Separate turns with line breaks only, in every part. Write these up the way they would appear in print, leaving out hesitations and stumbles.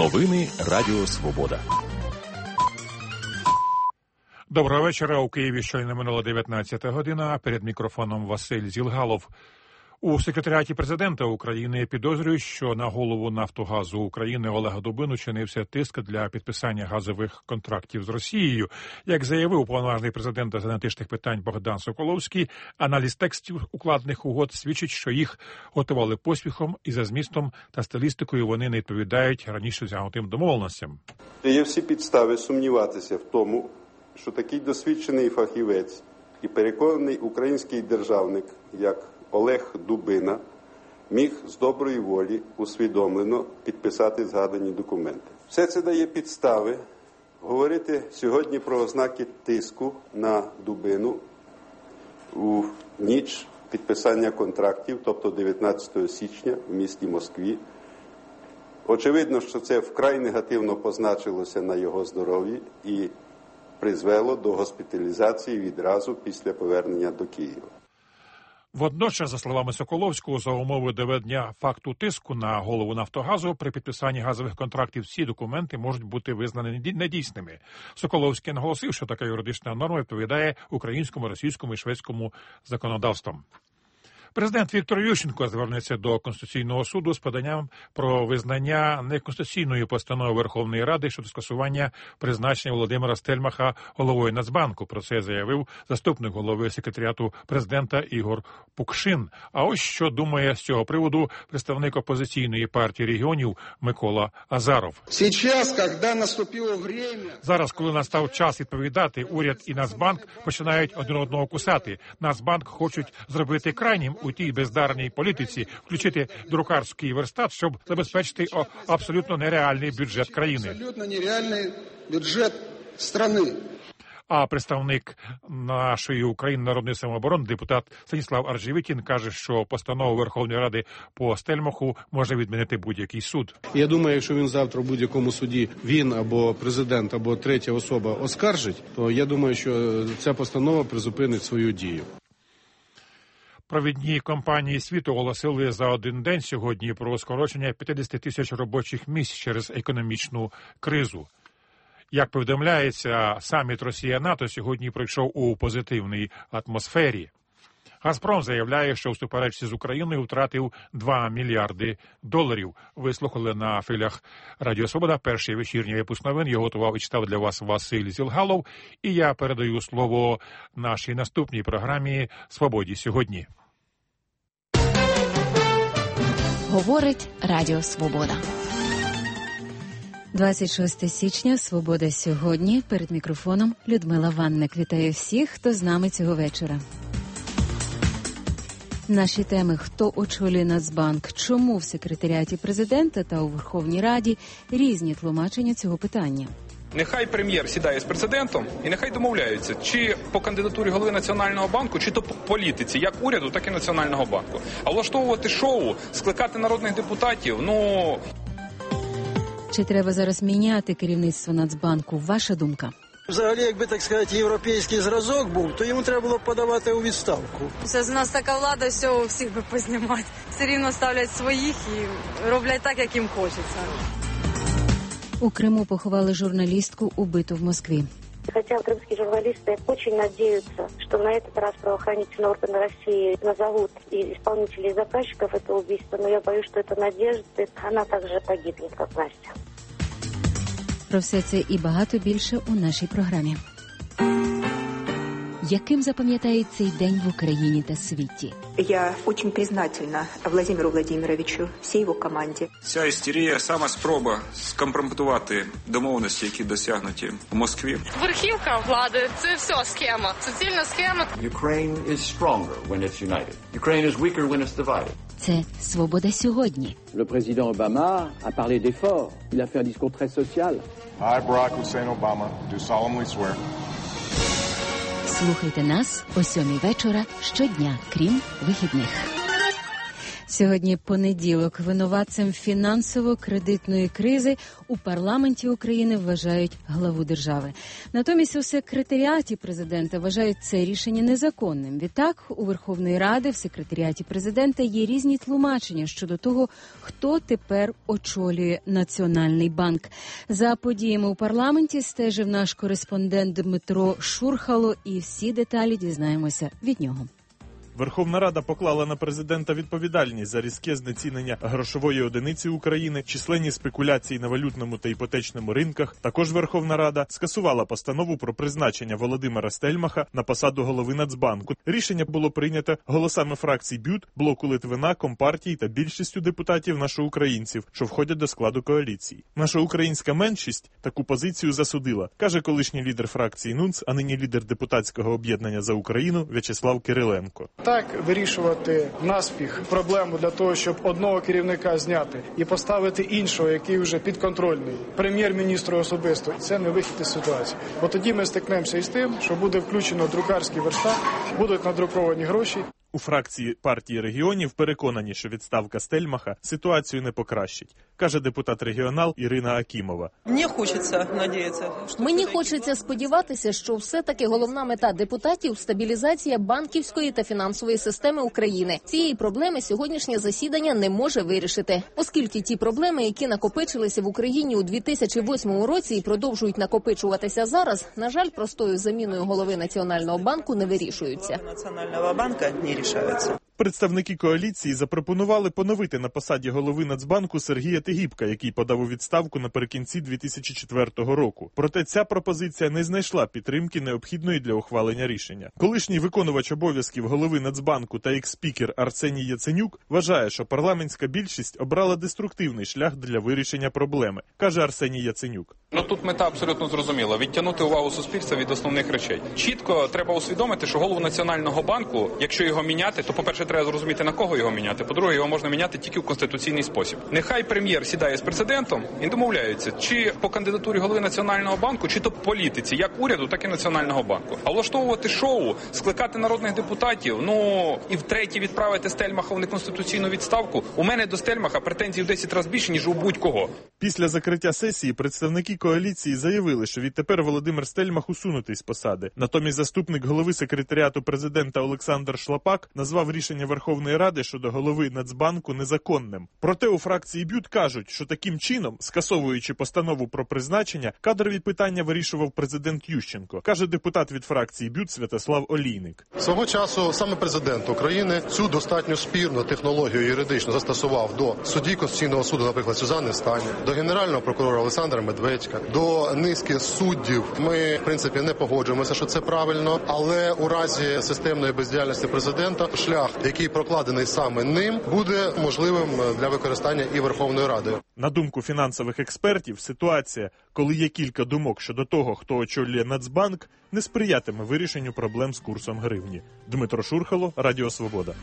Новини Радіо Свобода.
Доброго вечора. У Києві щойно минула 19 година. Перед мікрофоном Василь Зілгалов. У секретаріаті президента України підозрюють, що на голову «Нафтогазу України» Олега Дубину чинився тиск для підписання газових контрактів з Росією. Як заявив уповноважений президента з енергетичних питань Богдан Соколовський, аналіз текстів укладених угод свідчить, що їх готували поспіхом і за змістом та стилістикою вони не відповідають раніше досягнутим домовленостям.
Є всі підстави сумніватися в тому, що такий досвідчений фахівець і переконаний український державник, як Олег Дубина, міг з доброї волі усвідомлено підписати згадані документи. Все це дає підстави говорити сьогодні про ознаки тиску на Дубину у ніч підписання контрактів, тобто 19 січня в місті Москві. Очевидно, що це вкрай негативно позначилося на його здоров'ї і призвело до госпіталізації відразу після повернення до Києва.
Водночас, за словами Соколовського, за умови доведення факту тиску на голову «Нафтогазу» при підписанні газових контрактів всі документи можуть бути визнані недійсними. Соколовський наголосив, що така юридична норма відповідає українському, російському і шведському законодавствам. Президент Віктор Ющенко звернеться до Конституційного суду з поданням про визнання неконституційної постанови Верховної Ради щодо скасування призначення Володимира Стельмаха головою Нацбанку. Про це заявив заступник голови секретаріату президента Ігор Пукшин. А ось що думає з цього приводу представник опозиційної партії регіонів Микола Азаров. Зараз, коли настав час відповідати, уряд і Нацбанк починають один одного кусати. Нацбанк хочуть зробити крайнім у тій бездарній політиці, включити друкарський верстат, щоб забезпечити абсолютно нереальний бюджет країни. А представник нашої України народної самооборони, депутат Станіслав Аржевітін, каже, що постанову Верховної Ради по Стельмаху може відмінити будь-який суд.
Я думаю, якщо він завтра в будь-якому суді, він або президент, або третя особа оскаржить, то я думаю, що ця постанова призупинить свою дію.
Провідні компанії світу оголосили за один день сьогодні про скорочення 50 тисяч робочих місць через економічну кризу. Як повідомляється, саміт Росія-НАТО сьогодні пройшов у позитивній атмосфері. «Газпром» заявляє, що в суперечці з Україною втратив $2 мільярди. Вислухали на хвилях Радіо Свобода перший вечірній випуск новин. Його готував і читав для вас Василь Зілгалов. І я передаю слово нашій наступній програмі «Свободі сьогодні».
Говорить Радіо Свобода. 26 січня, «Свобода сьогодні». Перед мікрофоном Людмила Ванник. Вітаю всіх, хто з нами цього вечора. Наші теми: хто очолює Нацбанк, чому в секретаріаті президента та у Верховній Раді різні тлумачення цього питання.
Нехай прем'єр сідає з президентом і нехай домовляються, чи по кандидатурі голови Національного банку, чи то по політиці, як уряду, так і Національного банку. А влаштовувати шоу, скликати народних депутатів,
Чи треба зараз міняти керівництво Нацбанку? Ваша думка?
Взагалі, якби, так сказати, європейський зразок був, то йому треба було подавати у відставку.
Зараз у нас така влада, що всіх би познімати. Все рівно ставлять своїх і роблять так, як їм хочеться.
У Криму поховали журналістку, убиту в Москві.
Хотя крымские журналисты очень надеются, что на этот раз правоохранительные органы России назовут и исполнителей и заказчиков этого убийства, но я боюсь, что эта надежда, она также погибнет, как Настя.
Про все це і багато більше у нашій програмі. Яким запам'ятає цей день в Україні та світі?
Я очень признательна Владимиру Владимировичу, всій його команді.
Ця істерія – саме спроба скомпрометувати домовленості, які досягнуті в Москві.
Верхівка влади – це все схема, суцільна схема.
Ukraine is stronger when it's united. Ukraine is weaker when it's divided.
Це «Свобода сьогодні».
Le président Obama a parlé d'efforts. Il a fait un discours très social.
I, Barack Hussein Obama, do solemnly swear.
Слухайте нас о 7:00 вечора щодня, крім вихідних. Сьогодні понеділок. Винуватцем фінансово-кредитної кризи у парламенті України вважають главу держави. Натомість у секретаріаті президента вважають це рішення незаконним. Відтак, у Верховної Ради в секретаріаті президента є різні тлумачення щодо того, хто тепер очолює Національний банк. За подіями у парламенті стежив наш кореспондент Дмитро Шурхало, і всі деталі дізнаємося від нього.
Верховна Рада поклала на президента відповідальність за різке знецінення грошової одиниці України, численні спекуляції на валютному та іпотечному ринках. Також Верховна Рада скасувала постанову про призначення Володимира Стельмаха на посаду голови Нацбанку. Рішення було прийнято голосами фракцій БЮТ, Блоку Литвина, Компартії та більшістю депутатів нашоукраїнців, що входять до складу коаліції. Наша українська меншість таку позицію засудила, каже колишній лідер фракції НУНЦ, а нині лідер депутатського об'єднання «За Україну» В'ячеслав Кириленко.
Так, вирішувати наспіх проблему для того, щоб одного керівника зняти і поставити іншого, який вже підконтрольний, прем'єр-міністру особисто, це не вихід із ситуації. Бо тоді ми стикнемося із тим, що буде включено друкарський верстат, будуть надруковані гроші.
У фракції партії регіонів переконані, що відставка Стельмаха ситуацію не покращить, каже депутат-регіонал Ірина Акімова.
Мені хочеться сподіватися, що все-таки головна мета депутатів – стабілізація банківської та фінансової системи України. Цієї проблеми сьогоднішнє засідання не може вирішити, оскільки ті проблеми, які накопичилися в Україні у 2008 році і продовжують накопичуватися зараз, на жаль, простою заміною голови Національного банку не вирішуються.
Представники коаліції запропонували поновити на посаді голови Нацбанку Сергія Тегібка, який подав у відставку наприкінці 2004 року. Проте ця пропозиція не знайшла підтримки, необхідної для ухвалення рішення. Колишній виконувач обов'язків голови Нацбанку та екс-спікер Арсеній Яценюк вважає, що парламентська більшість обрала деструктивний шлях для вирішення проблеми, каже Арсеній Яценюк.
Тут мета абсолютно зрозуміла – відтягнути увагу суспільства від основних речей. Чітко треба усвідомити, що голову Національного банку, якщо його міняти, то, по-перше, треба зрозуміти, на кого його міняти. По-друге, його можна міняти тільки в конституційний спосіб. Нехай прем'єр сідає з президентом і домовляються, чи по кандидатурі голови Національного банку, чи то по політиці, як уряду, так і Національного банку. А влаштовувати шоу, скликати народних депутатів, і втретє відправити Стельмаха в неконституційну відставку. У мене до Стельмаха претензій в 10 разів більше, ніж у будь-кого.
Після закриття сесії представники коаліції заявили, що відтепер Володимир Стельмах усунутий з посади. Натомість заступник голови секретаріату президента Олександр Шлапак назвав рішення Верховної Ради щодо голови Нацбанку незаконним. Проте у фракції БЮТ кажуть, що таким чином, скасовуючи постанову про призначення, кадрові питання вирішував президент Ющенко, каже депутат від фракції БЮТ Святослав Олійник.
Свого часу саме президент України цю достатньо спірну технологію юридично застосував до судді Конституційного суду, наприклад, Сюзанни Стані, до генерального прокурора Олександра Медведька, до низки суддів. Ми, в принципі, не погоджуємося, що це правильно, але у разі системної бездіяльності президента шлях, який прокладений саме ним, буде можливим для використання і Верховною Радою.
На думку фінансових експертів, ситуація, коли є кілька думок щодо того, хто очолює Нацбанк, не сприятиме вирішенню проблем з курсом гривні. Дмитро Шурхало, Радіо Свобода.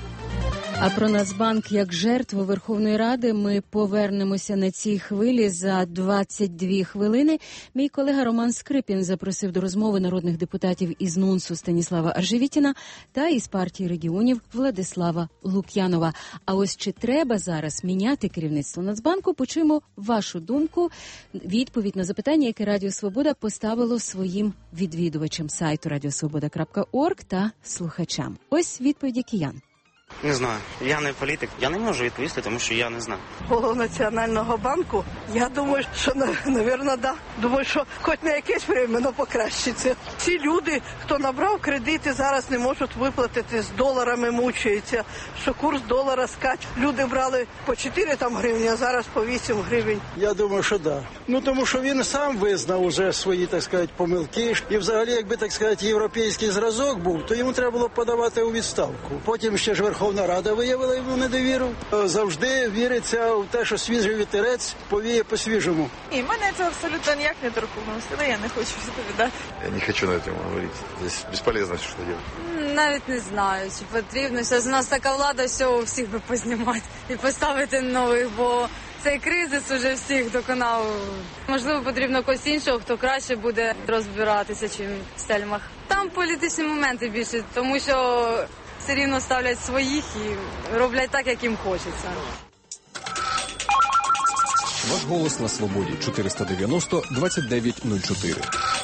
А про Нацбанк як жертву Верховної Ради ми повернемося на цій хвилі за 22 хвилини. Мій колега Роман Скрипін запросив до розмови народних депутатів із НУНСу Станіслава Аржевітіна та із партії регіонів Владислава Лук'янова. А ось чи треба зараз міняти керівництво Нацбанку, почуємо вашу думку. Відповідь на запитання, яке Радіо Свобода поставило своїм відвідувачам сайту radiosvoboda.org та слухачам. Ось відповіді киян.
Не знаю. Я не політик. Я не можу відповісти, тому що я не знаю.
Голову Національного банку, я думаю, що, навірно, да. Думаю, що хоч на якесь время покращиться. Ці люди, хто набрав кредити, зараз не можуть виплатити, з доларами мучаються, що курс долара скаче. Люди брали по 4 гривні, а зараз по 8 гривень.
Я думаю, що да. Тому що він сам визнав уже свої, так сказати, помилки. І взагалі, якби, так сказати, європейський зразок був, то йому треба було подавати у відставку. Потім ще ж Верховна Рада виявила йому недовіру. Завжди віриться в те, що свіжий вітерець повіє по-свіжому.
І мене це абсолютно ніяк не торкнулося, але я не хочу відповідати.
Я не хочу на цьому говорити. Здесь безполезно, що робити.
Навіть не знаю, чи потрібно. Зараз у нас така влада, все, всіх би познімати і поставити нових, бо цей кризис уже всіх доконав. Можливо, потрібно когось іншого, хто краще буде розбиратися, чим Стельмах. Там політичні моменти більше, тому що все рівно ставлять своїх і роблять так, як їм хочеться.
Ваш голос на свободі. 490-2904.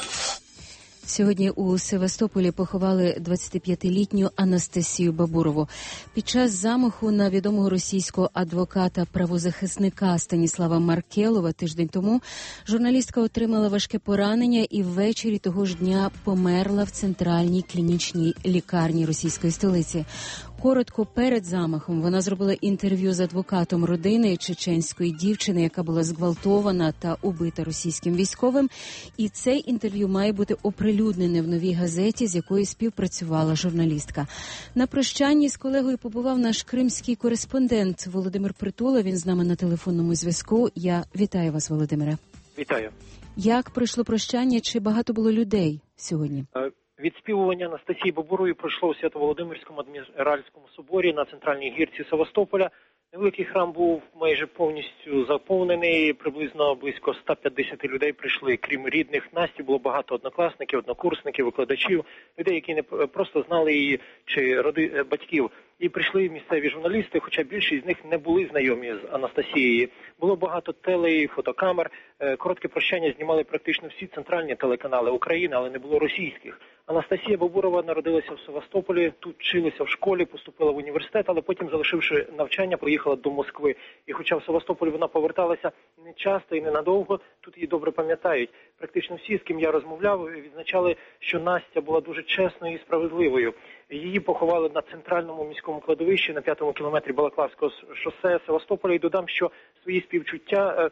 Сьогодні у Севастополі поховали 25-літню Анастасію Бабурову. Під час замаху на відомого російського адвоката-правозахисника Станіслава Маркелова тиждень тому журналістка отримала важке поранення і ввечері того ж дня померла в центральній клінічній лікарні російської столиці. Коротко перед замахом вона зробила інтерв'ю з адвокатом родини чеченської дівчини, яка була зґвалтована та убита російським військовим. І це інтерв'ю має бути оприлюднене в новій газеті, з якою співпрацювала журналістка. На прощанні з колегою побував наш кримський кореспондент Володимир Притула. Він з нами на телефонному зв'язку. Я вітаю вас, Володимире.
Вітаю.
Як пройшло прощання? Чи багато було людей сьогодні?
Відспівування Анастасії Бабурової пройшло у Свято-Володимирському адміральському соборі на центральній гірці Севастополя. Невеликий храм був майже повністю заповнений, приблизно близько 150 людей прийшли, крім рідних. Насті було багато однокласників, однокурсників, викладачів, людей, які не просто знали її чи батьків. І прийшли місцеві журналісти, хоча більшість з них не були знайомі з Анастасією. Було багато і фотокамер. Коротке прощання знімали практично всі центральні телеканали України, але не було російських. Анастасія Бабурова народилася в Севастополі, тут вчилася в школі, поступила в університет, але потім, залишивши навчання, поїхала до Москви. І хоча в Севастополі вона поверталася не часто і ненадовго, тут її добре пам'ятають. Практично всі, з ким я розмовляв, відзначали, що Настя була дуже чесною і справедливою. Її поховали на центральному міському кладовищі на 5-му кілометрі Балаклавського шосе Севастополя. І додам, що свої співчуття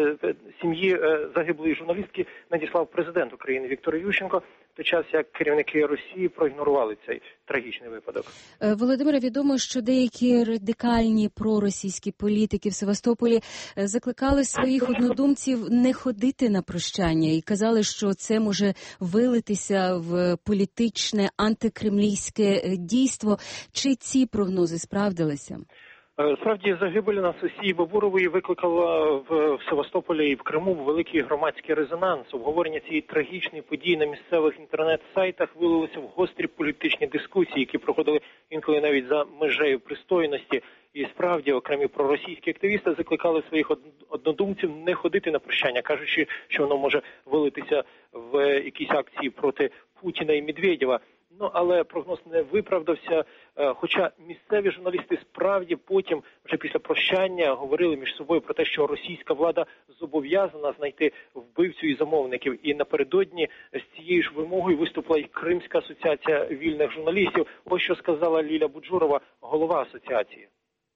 сім'ї загиблої журналістки надіслав президент України Віктор Ющенко, в той час як керівники Росії проігнорували цей трагічний випадок.
Володимире, відомо, що деякі радикальні проросійські політики в Севастополі закликали своїх однодумців не ходити на прощання і казали, що це може вилитися в політичне антикремлівське дійство. Чи ці прогнози справдилися?
Справді, загибель Анастасії Бабурової викликала в Севастополі і в Криму великий громадський резонанс. Обговорення цієї трагічної події на місцевих інтернет-сайтах вилилося в гострі політичні дискусії, які проходили інколи навіть за межею пристойності. І справді, окремі проросійські активісти закликали своїх однодумців не ходити на прощання, кажучи, що воно може вилитися в якісь акції проти Путіна і Медведєва. Але прогноз не виправдався, хоча місцеві журналісти справді потім, вже після прощання, говорили між собою про те, що російська влада зобов'язана знайти вбивцю і замовників. І напередодні з цією ж вимогою виступила і Кримська асоціація вільних журналістів. Ось що сказала Ліля Буджурова, голова асоціації.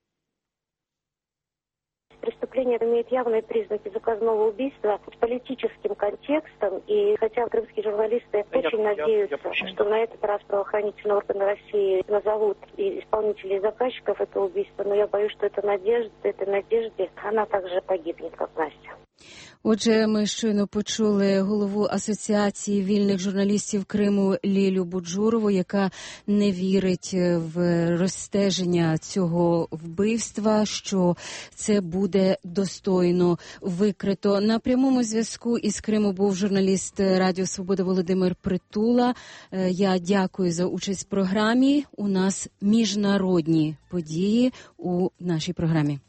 Преступление имеет явные признаки заказного убийства с политическим контекстом. И хотя крымские журналисты очень надеются, что на этот раз правоохранительные органы России назовут и исполнителей и заказчиков этого убийства, но я боюсь, что этой надежде она также погибнет, как Настя.
Отже, ми щойно почули голову Асоціації вільних журналістів Криму Лілю Буджурову, яка не вірить в розстеження цього вбивства, що це буде достойно викрито. На прямому зв'язку із Криму був журналіст Радіо Свобода Володимир Притула. Я дякую за участь в програмі. У нас міжнародні події у нашій програмі.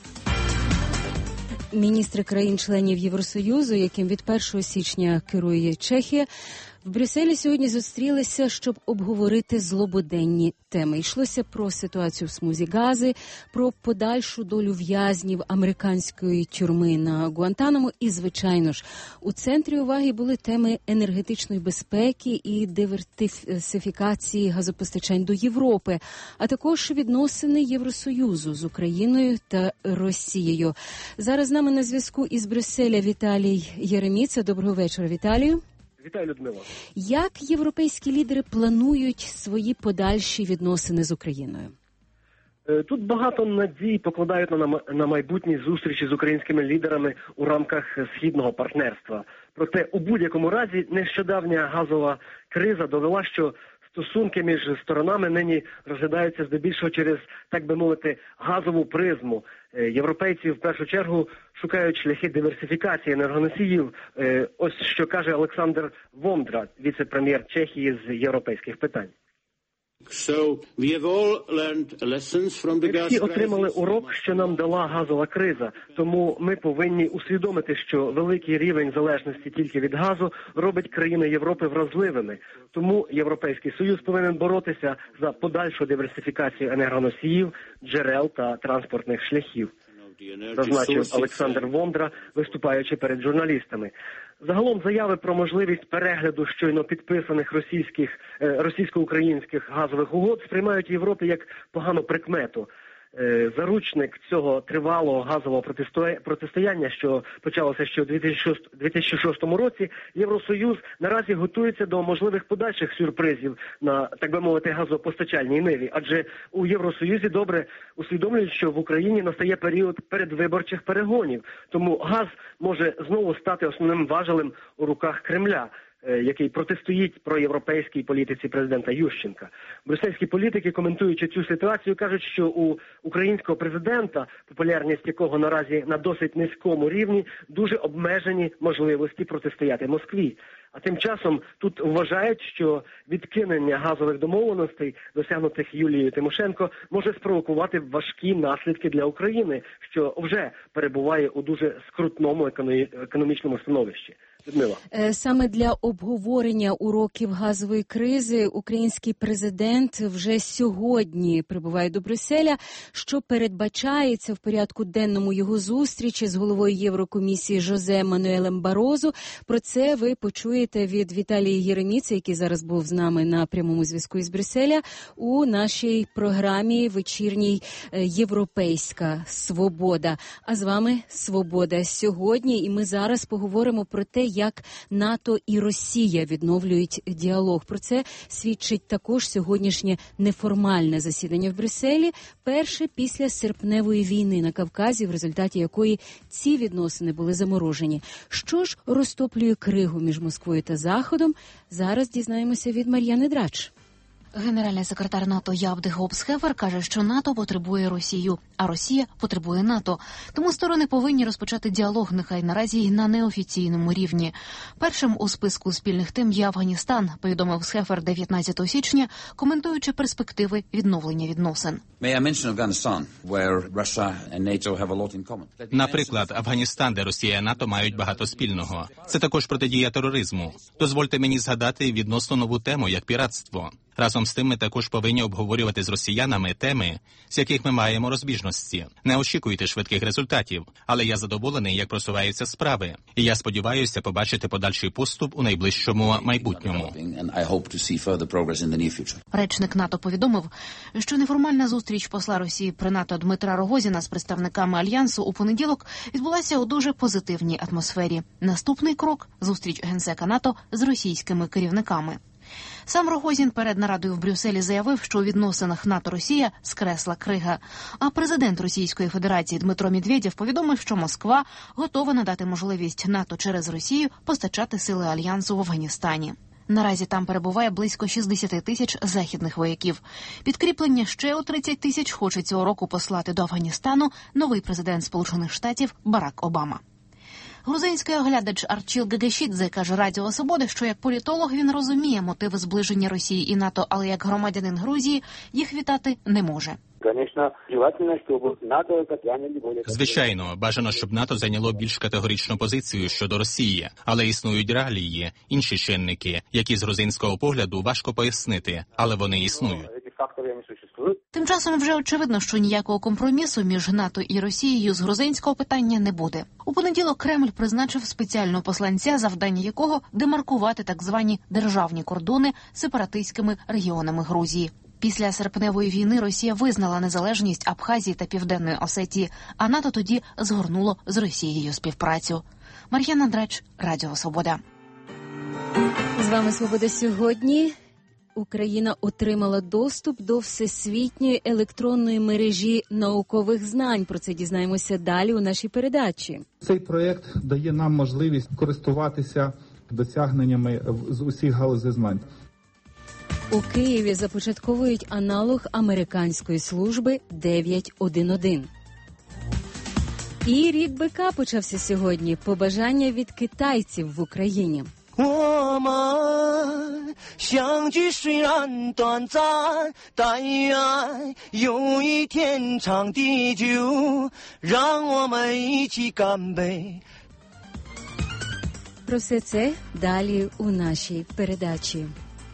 Міністри країн-членів Євросоюзу, яким від 1 січня керує Чехія, в Брюсселі сьогодні зустрілися, щоб обговорити злободенні теми. Йшлося про ситуацію в смузі Гази, про подальшу долю в'язнів американської тюрми на Гуантанамо і, звичайно ж, у центрі уваги були теми енергетичної безпеки і диверсифікації газопостачань до Європи, а також відносини Євросоюзу з Україною та Росією. Зараз з нами на зв'язку із Брюсселя Віталій Єреміца. Доброго вечора, Віталію.
Вітаю, Людмила.
Як європейські лідери планують свої подальші відносини з Україною?
Тут багато надій покладають на майбутні зустрічі з українськими лідерами у рамках східного партнерства. Проте у будь-якому разі нещодавня газова криза довела, що стосунки між сторонами нині розглядаються здебільшого через, так би мовити, газову призму. Європейці в першу чергу шукають шляхи диверсифікації енергоносіїв. Ось що каже Олександр Вондра, віце-прем'єр Чехії з європейських питань. Ми всі отримали урок, що нам дала газова криза. Тому ми повинні усвідомити, що великий рівень залежності тільки від газу робить країни Європи вразливими. Тому Європейський Союз повинен боротися за подальшу диверсифікацію енергоносіїв, джерел та транспортних шляхів, зазначив Олександр Вондра, виступаючи перед журналістами. Загалом заяви про можливість перегляду щойно підписаних російсько-українських газових угод сприймають в Європі як погану прикмету. Заручник цього тривалого газового протистояння, що почалося ще у 2006 році, Євросоюз наразі готується до можливих подальших сюрпризів на, так би мовити, газопостачальній ниві. Адже у Євросоюзі добре усвідомлюють, що в Україні настає період передвиборчих перегонів. Тому газ може знову стати основним важелем у руках Кремля, який протистоїть проєвропейській політиці президента Ющенка. Брюссельські політики, коментуючи цю ситуацію, кажуть, що у українського президента, популярність якого наразі на досить низькому рівні, дуже обмежені можливості протистояти Москві. А тим часом тут вважають, що відкинення газових домовленостей, досягнутих Юлією Тимошенко, може спровокувати важкі наслідки для України, що вже перебуває у дуже скрутному економічному становищі. Людмила.
Саме для обговорення уроків газової кризи український президент вже сьогодні прибуває до Брюсселя, що передбачається в порядку денному його зустрічі з головою Єврокомісії Жозе Мануелем Барозу. Про це ви почуєте від Віталії Єреміци, який зараз був з нами на прямому зв'язку із Брюсселя, у нашій програмі вечірній «Європейська свобода». А з вами «Свобода сьогодні». І ми зараз поговоримо про те, як НАТО і Росія відновлюють діалог. Про це свідчить також сьогоднішнє неформальне засідання в Брюсселі, перше після серпневої війни на Кавказі, в результаті якої ці відносини були заморожені. Що ж розтоплює кригу між Москвою та Заходом? Зараз дізнаємося від Мар'яни Драч.
Генеральний секретар НАТО Явде Гобс-Хефер каже, що НАТО потребує Росію, а Росія потребує НАТО. Тому сторони повинні розпочати діалог, нехай наразі й на неофіційному рівні. Першим у списку спільних тем є Афганістан, повідомив Схефер 19 січня, коментуючи перспективи відновлення відносин.
Наприклад, Афганістан, де Росія і НАТО мають багато спільного. Це також протидія тероризму. Дозвольте мені згадати відносно нову тему, як піратство. Разом з тим ми також повинні обговорювати з росіянами теми, з яких ми маємо розбіжності. Не очікуйте швидких результатів, але я задоволений, як просуваються справи. І я сподіваюся побачити подальший поступ у найближчому майбутньому.
Речник НАТО повідомив, що неформальна зустріч посла Росії при НАТО Дмитра Рогозіна з представниками Альянсу у понеділок відбулася у дуже позитивній атмосфері. Наступний крок – зустріч генсека НАТО з російськими керівниками. Сам Рогозін перед нарадою в Брюсселі заявив, що у відносинах НАТО-Росія скресла крига. А президент Російської Федерації Дмитро Медведєв повідомив, що Москва готова надати можливість НАТО через Росію постачати сили Альянсу в Афганістані. Наразі там перебуває близько 60 тисяч західних вояків. Підкріплення ще у 30 тисяч хоче цього року послати до Афганістану новий президент Сполучених Штатів Барак Обама. Грузинський оглядач Арчіл Гагашідзе каже Радіо Свобода, що як політолог він розуміє мотиви зближення Росії і НАТО, але як громадянин Грузії їх вітати не може.
Звичайно, бажано, щоб НАТО зайняло більш категоричну позицію щодо Росії, але існують реалії, інші чинники, які з грузинського погляду важко пояснити, але вони існують.
Тим часом вже очевидно, що ніякого компромісу між НАТО і Росією з грузинського питання не буде. У понеділок Кремль призначив спеціального посланця, завдання якого демаркувати так звані державні кордони сепаратистськими регіонами Грузії. Після серпневої війни Росія визнала незалежність Абхазії та Південної Осетії, а НАТО тоді згорнуло з Росією співпрацю. Мар'яна Драч, Радіо Свобода.
З вами «Свобода сьогодні». Україна отримала доступ до всесвітньої електронної мережі наукових знань. Про це дізнаємося далі у нашій передачі.
Цей проєкт дає нам можливість користуватися досягненнями з усіх галузей знань.
У Києві започатковують аналог американської служби 911. І рік бика почався сьогодні. Побажання від китайців в Україні.
我们相聚虽然短暂，但愿有一天长地久，让我们一起干杯.
Про все це далі у нашій передачі.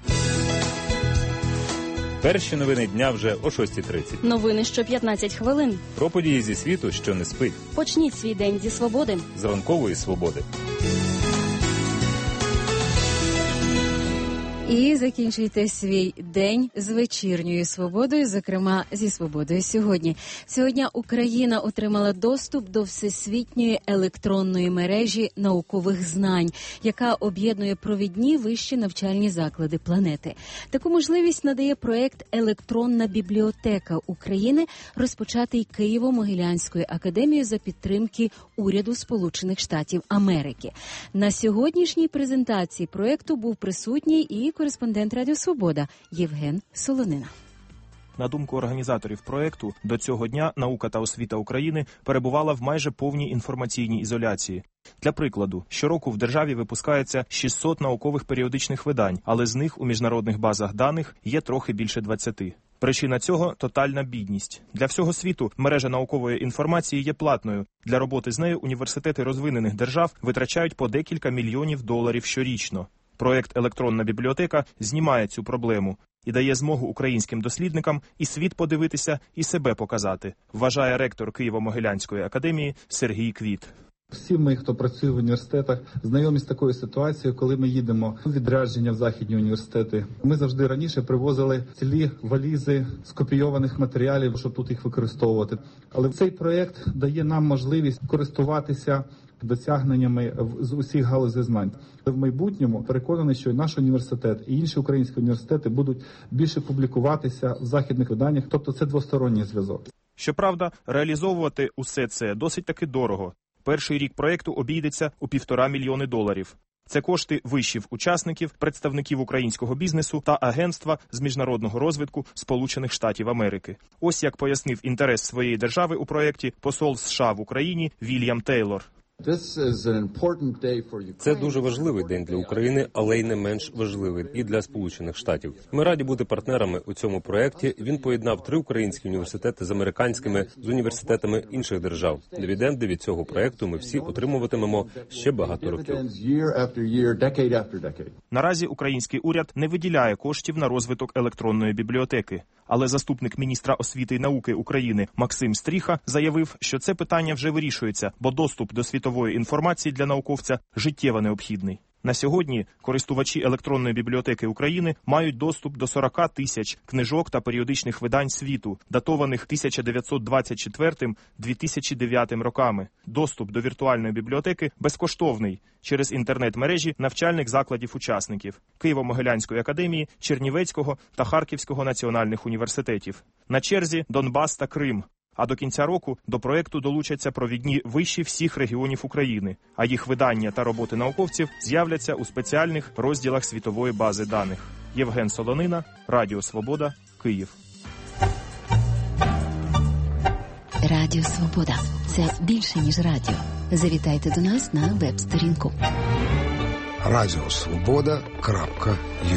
Перші новини дня вже о 6:30.
Новини що 15 хвилин.
Про події зі світу, що не спить.
Почніть свій день зі свободи.
З ранкової свободи.
І закінчуйте свій день з вечірньою свободою, зокрема зі свободою сьогодні. Сьогодні Україна отримала доступ до всесвітньої електронної мережі наукових знань, яка об'єднує провідні вищі навчальні заклади планети. Таку можливість надає проєкт «Електронна бібліотека України», розпочатий Києво-Могилянською академією за підтримки уряду Сполучених Штатів Америки. На сьогоднішній презентації проєкту був присутній і кореспондент Радіо Свобода Євген Солонина.
На думку організаторів проєкту, до цього дня наука та освіта України перебувала в майже повній інформаційній ізоляції. Для прикладу, щороку в державі випускається 600 наукових періодичних видань, але з них у міжнародних базах даних є трохи більше 20. Причина цього – тотальна бідність. Для всього світу мережа наукової інформації є платною. Для роботи з нею університети розвинених держав витрачають по декілька мільйонів доларів щорічно. Проєкт «Електронна бібліотека» знімає цю проблему і дає змогу українським дослідникам і світ подивитися, і себе показати, вважає ректор Києво-Могилянської академії Сергій Квіт.
Всі ми, хто працює в університетах, знайомі з такою ситуацією, коли ми їдемо у відрядження в західні університети. Ми завжди раніше привозили цілі валізи скопійованих матеріалів, щоб тут їх використовувати. Але цей проєкт дає нам можливість користуватися досягненнями з усіх галузей знань. В майбутньому переконаний, що і наш університет, і інші українські університети будуть більше публікуватися в західних виданнях, тобто це двосторонній зв'язок.
Щоправда, реалізовувати усе це досить таки дорого. Перший рік проєкту обійдеться у $1,5 мільйони. Це кошти вишів учасників, представників українського бізнесу та агентства з міжнародного розвитку Сполучених Штатів Америки. Ось як пояснив інтерес своєї держави у проєкті посол США в Україні Вільям Тейлор.
Це дуже важливий день для України, але й не менш важливий і для Сполучених Штатів. Ми раді бути партнерами у цьому проєкті. Він поєднав 3 українські університети з американськими, з університетами інших держав. Дивіденди від цього проєкту ми всі отримуватимемо ще багато років.
Наразі український уряд не виділяє коштів на розвиток електронної бібліотеки. Але заступник міністра освіти і науки України Максим Стріха заявив, що це питання вже вирішується, бо доступ до світової інформації для науковця життєво необхідний. На сьогодні користувачі електронної бібліотеки України мають доступ до 40 тисяч книжок та періодичних видань світу, датованих 1924-2009 роками. Доступ до віртуальної бібліотеки безкоштовний через інтернет-мережі навчальних закладів-учасників Києво-Могилянської академії, Чернівецького та Харківського національних університетів. На черзі Донбас та Крим. А до кінця року до проєкту долучаться провідні виші всіх регіонів України, а їх видання та роботи науковців з'являться у спеціальних розділах світової бази даних. Євген Солонина, Радіо Свобода, Київ.
Радіо Свобода – це більше, ніж радіо. Завітайте до нас на веб-сторінку.
Радіосвобода.ua.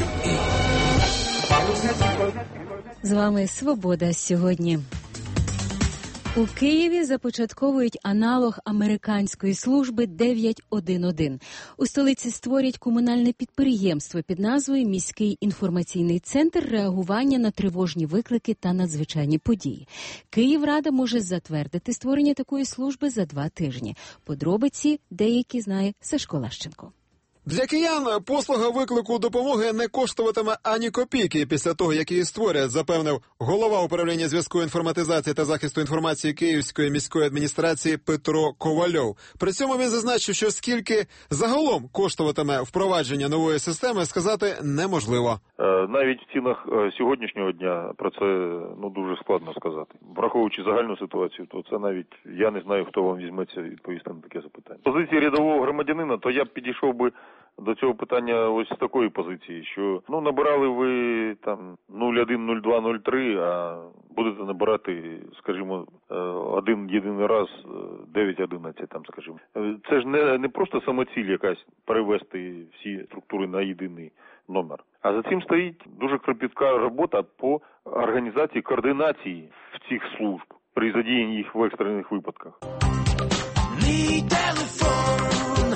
З вами «Свобода сьогодні». У Києві започатковують аналог американської служби 911. У столиці створять комунальне підприємство під назвою «Міський інформаційний центр реагування на тривожні виклики та надзвичайні події». Київрада може затвердити створення такої служби за 2 тижні. Подробиці деякі знає Сашко Лащенко.
Для киян послуга виклику допомоги не коштуватиме ані копійки після того, як її створять, запевнив голова управління зв'язку, інформатизації та захисту інформації Київської міської адміністрації Петро Ковальов. При цьому він зазначив, що скільки загалом коштуватиме впровадження нової системи, сказати неможливо.
Навіть в цінах сьогоднішнього дня про це дуже складно сказати. Враховуючи загальну ситуацію, то це навіть я не знаю, хто вам візьметься відповісти на таке запитання. З позиції рядового громадянина, то я б підійшов би до цього питання ось з такої позиції, що набирали ви там 0,1, 0,2, 0,3, а будете набирати, скажімо, один єдиний раз 9-11, там, скажімо. Це ж не просто самоціль якась перевести всі структури на єдиний номер. А за цим стоїть дуже кропітка робота по організації, координації в цих служб при задіянні їх в екстрених випадках.
Мій телефон.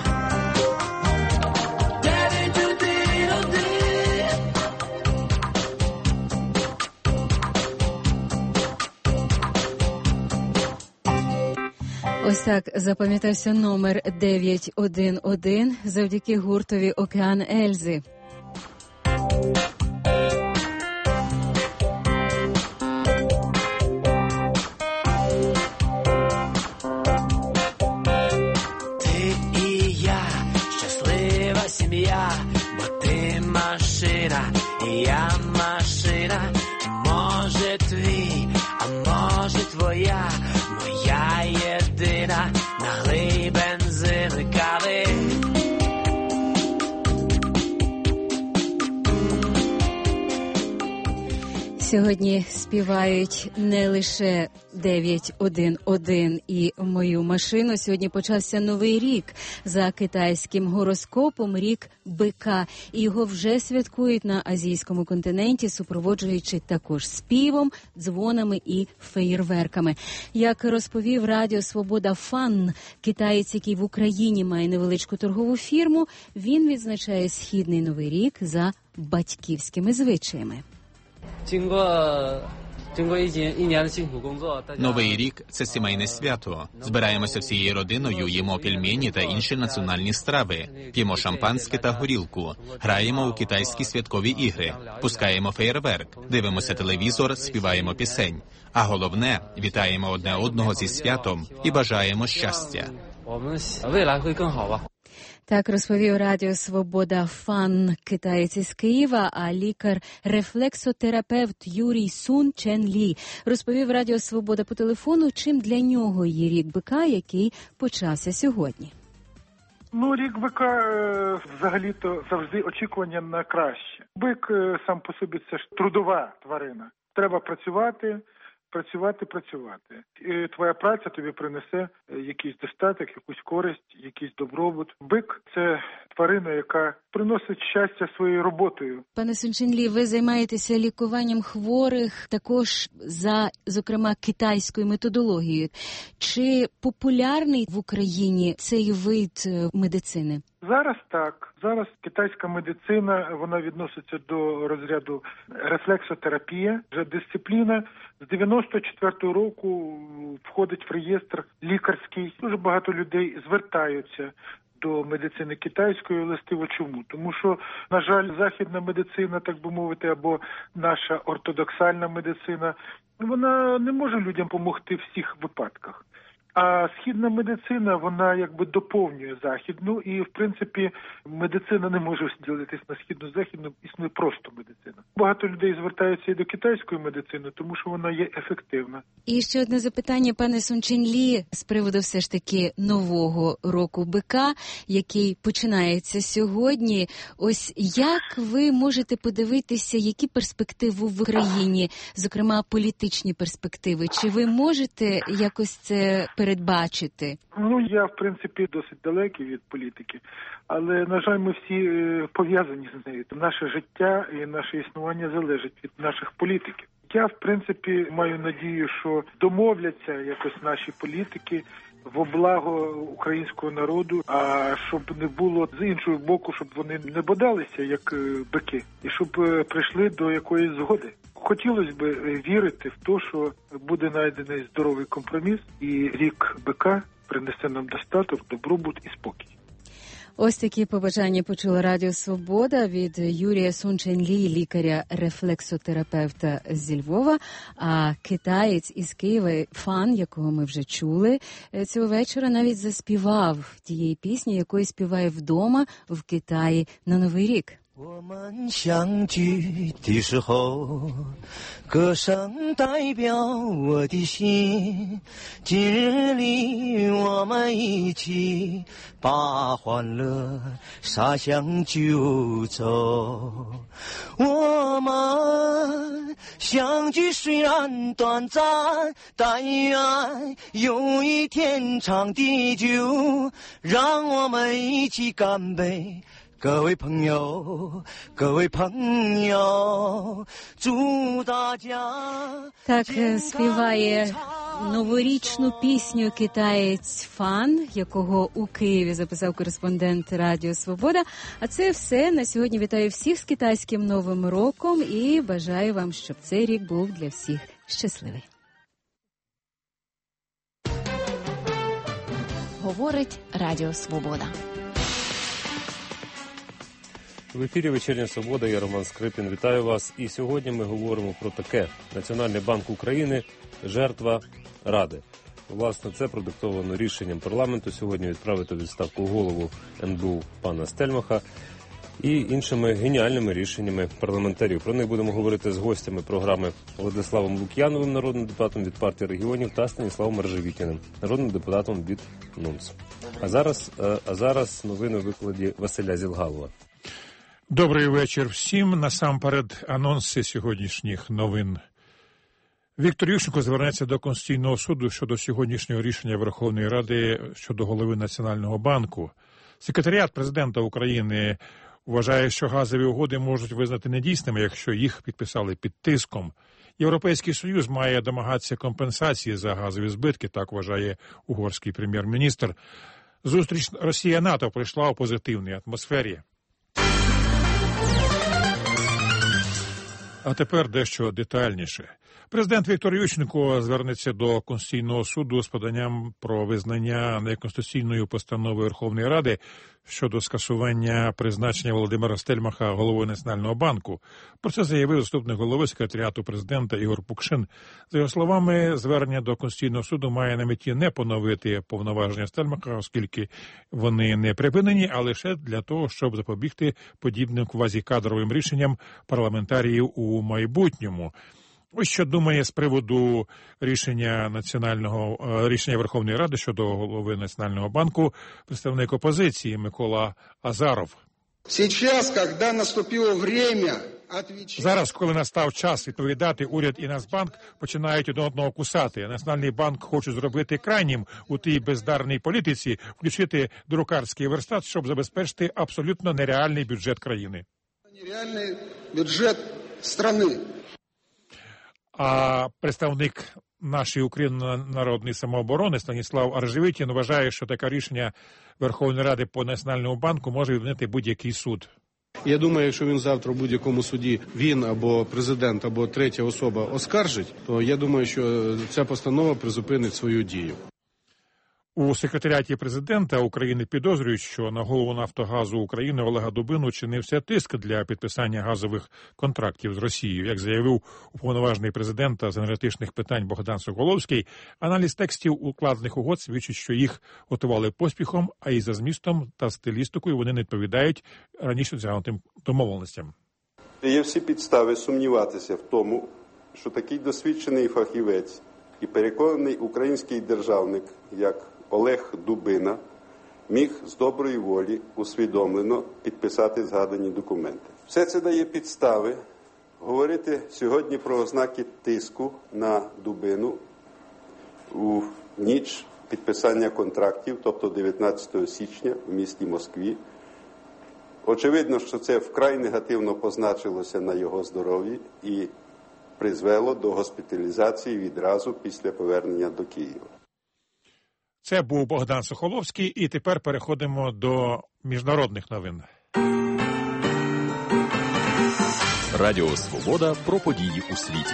Ось так запам'ятався номер 911 завдяки гуртові «Океан Ельзи».
Ти і я, щаслива сім'я, бо ти машина, і я машина. Може твій, а може твоя, моя єдина, налий бензин кави.
Сьогодні співають не лише 911 і мою машину. Сьогодні почався новий рік за китайським гороскопом, рік бика. І його вже святкують на азійському континенті, супроводжуючи також співом, дзвонами і феєрверками. Як розповів Радіо Свобода Фан, китаєць, який в Україні має невеличку торгову фірму, він відзначає східний новий рік за батьківськими звичаями.
Новий рік – це сімейне свято. Збираємося всією родиною, їмо пельмені та інші національні страви, п'ємо шампанське та горілку, граємо у китайські святкові ігри, пускаємо феєрверк, дивимося телевізор, співаємо пісень. А головне – вітаємо одне одного зі святом і бажаємо щастя.
Так розповів Радіо Свобода Фан, китаєць із Києва, а лікар-рефлексотерапевт Юрій Сун Чен Лі розповів Радіо Свобода по телефону, чим для нього є рік бика, який почався сьогодні.
Рік бика взагалі-то завжди очікування на краще. Бик сам по собі це ж трудова тварина. Треба працювати. І твоя праця тобі принесе якийсь достаток, якусь користь, якийсь добробут. Бик – це тварина, яка приносить щастя своєю роботою.
Пане Сун Чен Лі, ви займаєтеся лікуванням хворих також за, зокрема, китайською методологією. Чи популярний в Україні цей вид медицини?
Зараз так. Зараз китайська медицина, вона відноситься до розряду рефлексотерапія. Вже дисципліна з 94-го року входить в реєстр лікарський. Дуже багато людей звертаються до медицини китайської, властиво чому? Тому що, на жаль, західна медицина, так би мовити, або наша ортодоксальна медицина, вона не може людям допомогти в всіх випадках. А східна медицина, вона якби доповнює західну, і, в принципі, медицина не може ділитись на східну-західну, існує просто медицина. Багато людей звертаються і до китайської медицини, тому що вона є ефективна.
І ще одне запитання, пане Сун Чен Лі, з приводу все ж таки нового року бика, який починається сьогодні. Ось як ви можете подивитися, які перспективи в Україні, зокрема політичні перспективи? Чи ви можете якось це передбачити?
Я, в принципі, досить далекий від політики, але, на жаль, ми всі пов'язані з нею. Наше життя і наше існування залежить від наших політиків. Я, в принципі, маю надію, що домовляться якось наші політики во благо українського народу, а щоб не було з іншого боку, щоб вони не бодалися, як бики, і щоб прийшли до якоїсь згоди. Хотілося б вірити в те, що буде знайдений здоровий компроміс, і рік бика принесе нам достаток, добробут і спокій.
Ось такі побажання почула Радіо Свобода від Юрія Сун Чен Лі, лікаря-рефлексотерапевта зі Львова, а китаєць із Києва Фан, якого ми вже чули, цього вечора навіть заспівав тієї пісні, якої співає вдома в Китаї на Новий рік.
我们相聚的时候，歌声代表我的心。今日里我们一起把欢乐洒向九州。我们相聚虽然短暂，但愿有一天长地久。让我们一起干杯，各位朋友，各位朋友，祝大家。
Так співає новорічну пісню китаєць Фан, якого у Києві записав кореспондент Радіо Свобода. А це все. На сьогодні вітаю всіх з китайським Новим роком і бажаю вам, щоб цей рік був для всіх щасливий.
Говорить Радіо Свобода.
В ефірі «Вечірня Свобода», я Роман Скрипін. Вітаю вас. І сьогодні ми говоримо про таке. Національний банк України – жертва Ради. Власне, це продиктовано рішенням парламенту сьогодні відправити у відставку голову НБУ пана Стельмаха і іншими геніальними рішеннями парламентарів. Про них будемо говорити з гостями програми Владиславом Лук'яновим, народним депутатом від партії регіонів, та Станіславом Ржевітіним, народним депутатом від НУНС. А зараз новини у викладі Василя Зілгалова.
Добрий вечір всім. Насамперед анонси сьогоднішніх новин. Віктор Ющенко звернеться до Конституційного суду щодо сьогоднішнього рішення Верховної Ради щодо голови Національного банку. Секретаріат президента України вважає, що газові угоди можуть визнати недійсними, якщо їх підписали під тиском. Європейський Союз має домагатися компенсації за газові збитки, так вважає угорський прем'єр-міністр. Зустріч Росія-НАТО пройшла у позитивній атмосфері. А тепер дещо детальніше. Президент Віктор Ющенко звернеться до Конституційного суду з поданням про визнання неконституційною постанови Верховної Ради щодо скасування призначення Володимира Стельмаха головою Національного банку. Про це заявив заступник голови секретаріату президента Ігор Пукшин. За його словами, звернення до Конституційного суду має на меті не поновити повноваження Стельмаха, оскільки вони не припинені, а лише для того, щоб запобігти подібним квазікадровим рішенням парламентаріїв у майбутньому. Ось що думає з приводу рішення Верховної Ради щодо голови Національного банку представник опозиції Микола Азаров. Зараз, коли настав час відповідати, уряд і Нацбанк починають один одного кусати. Національний банк хоче зробити крайнім у тій бездарній політиці, включити друкарський верстат, щоб забезпечити абсолютно нереальний бюджет країни.
Нереальний бюджет країни.
А представник нашої України народної самооборони Станіслав Ржевітін вважає, що таке рішення Верховної Ради по Національному банку може відмінити будь-який суд.
Я думаю, якщо він завтра в будь-якому суді, він або президент, або третя особа оскаржить, то я думаю, що ця постанова призупинить свою дію.
У секретаріаті президента України підозрюють, що на голову Нафтогазу України Олега Дубину чинився тиск для підписання газових контрактів з Росією. Як заявив уповноважений президента з енергетичних питань Богдан Соколовський, аналіз текстів укладених угод свідчить, що їх готували поспіхом, а і за змістом та стилістикою вони не відповідають раніше досягнутим домовленостям.
Є всі підстави сумніватися в тому, що такий досвідчений фахівець і переконаний український державник, як Олег Дубина, міг з доброї волі усвідомлено підписати згадані документи. Все це дає підстави говорити сьогодні про ознаки тиску на Дубину у ніч підписання контрактів, тобто 19 січня в місті Москві. Очевидно, що це вкрай негативно позначилося на його здоров'ї і призвело до госпіталізації відразу після повернення до Києва.
Це був Богдан Соколовський, і тепер переходимо до міжнародних новин.
Радіо Свобода про події у світі.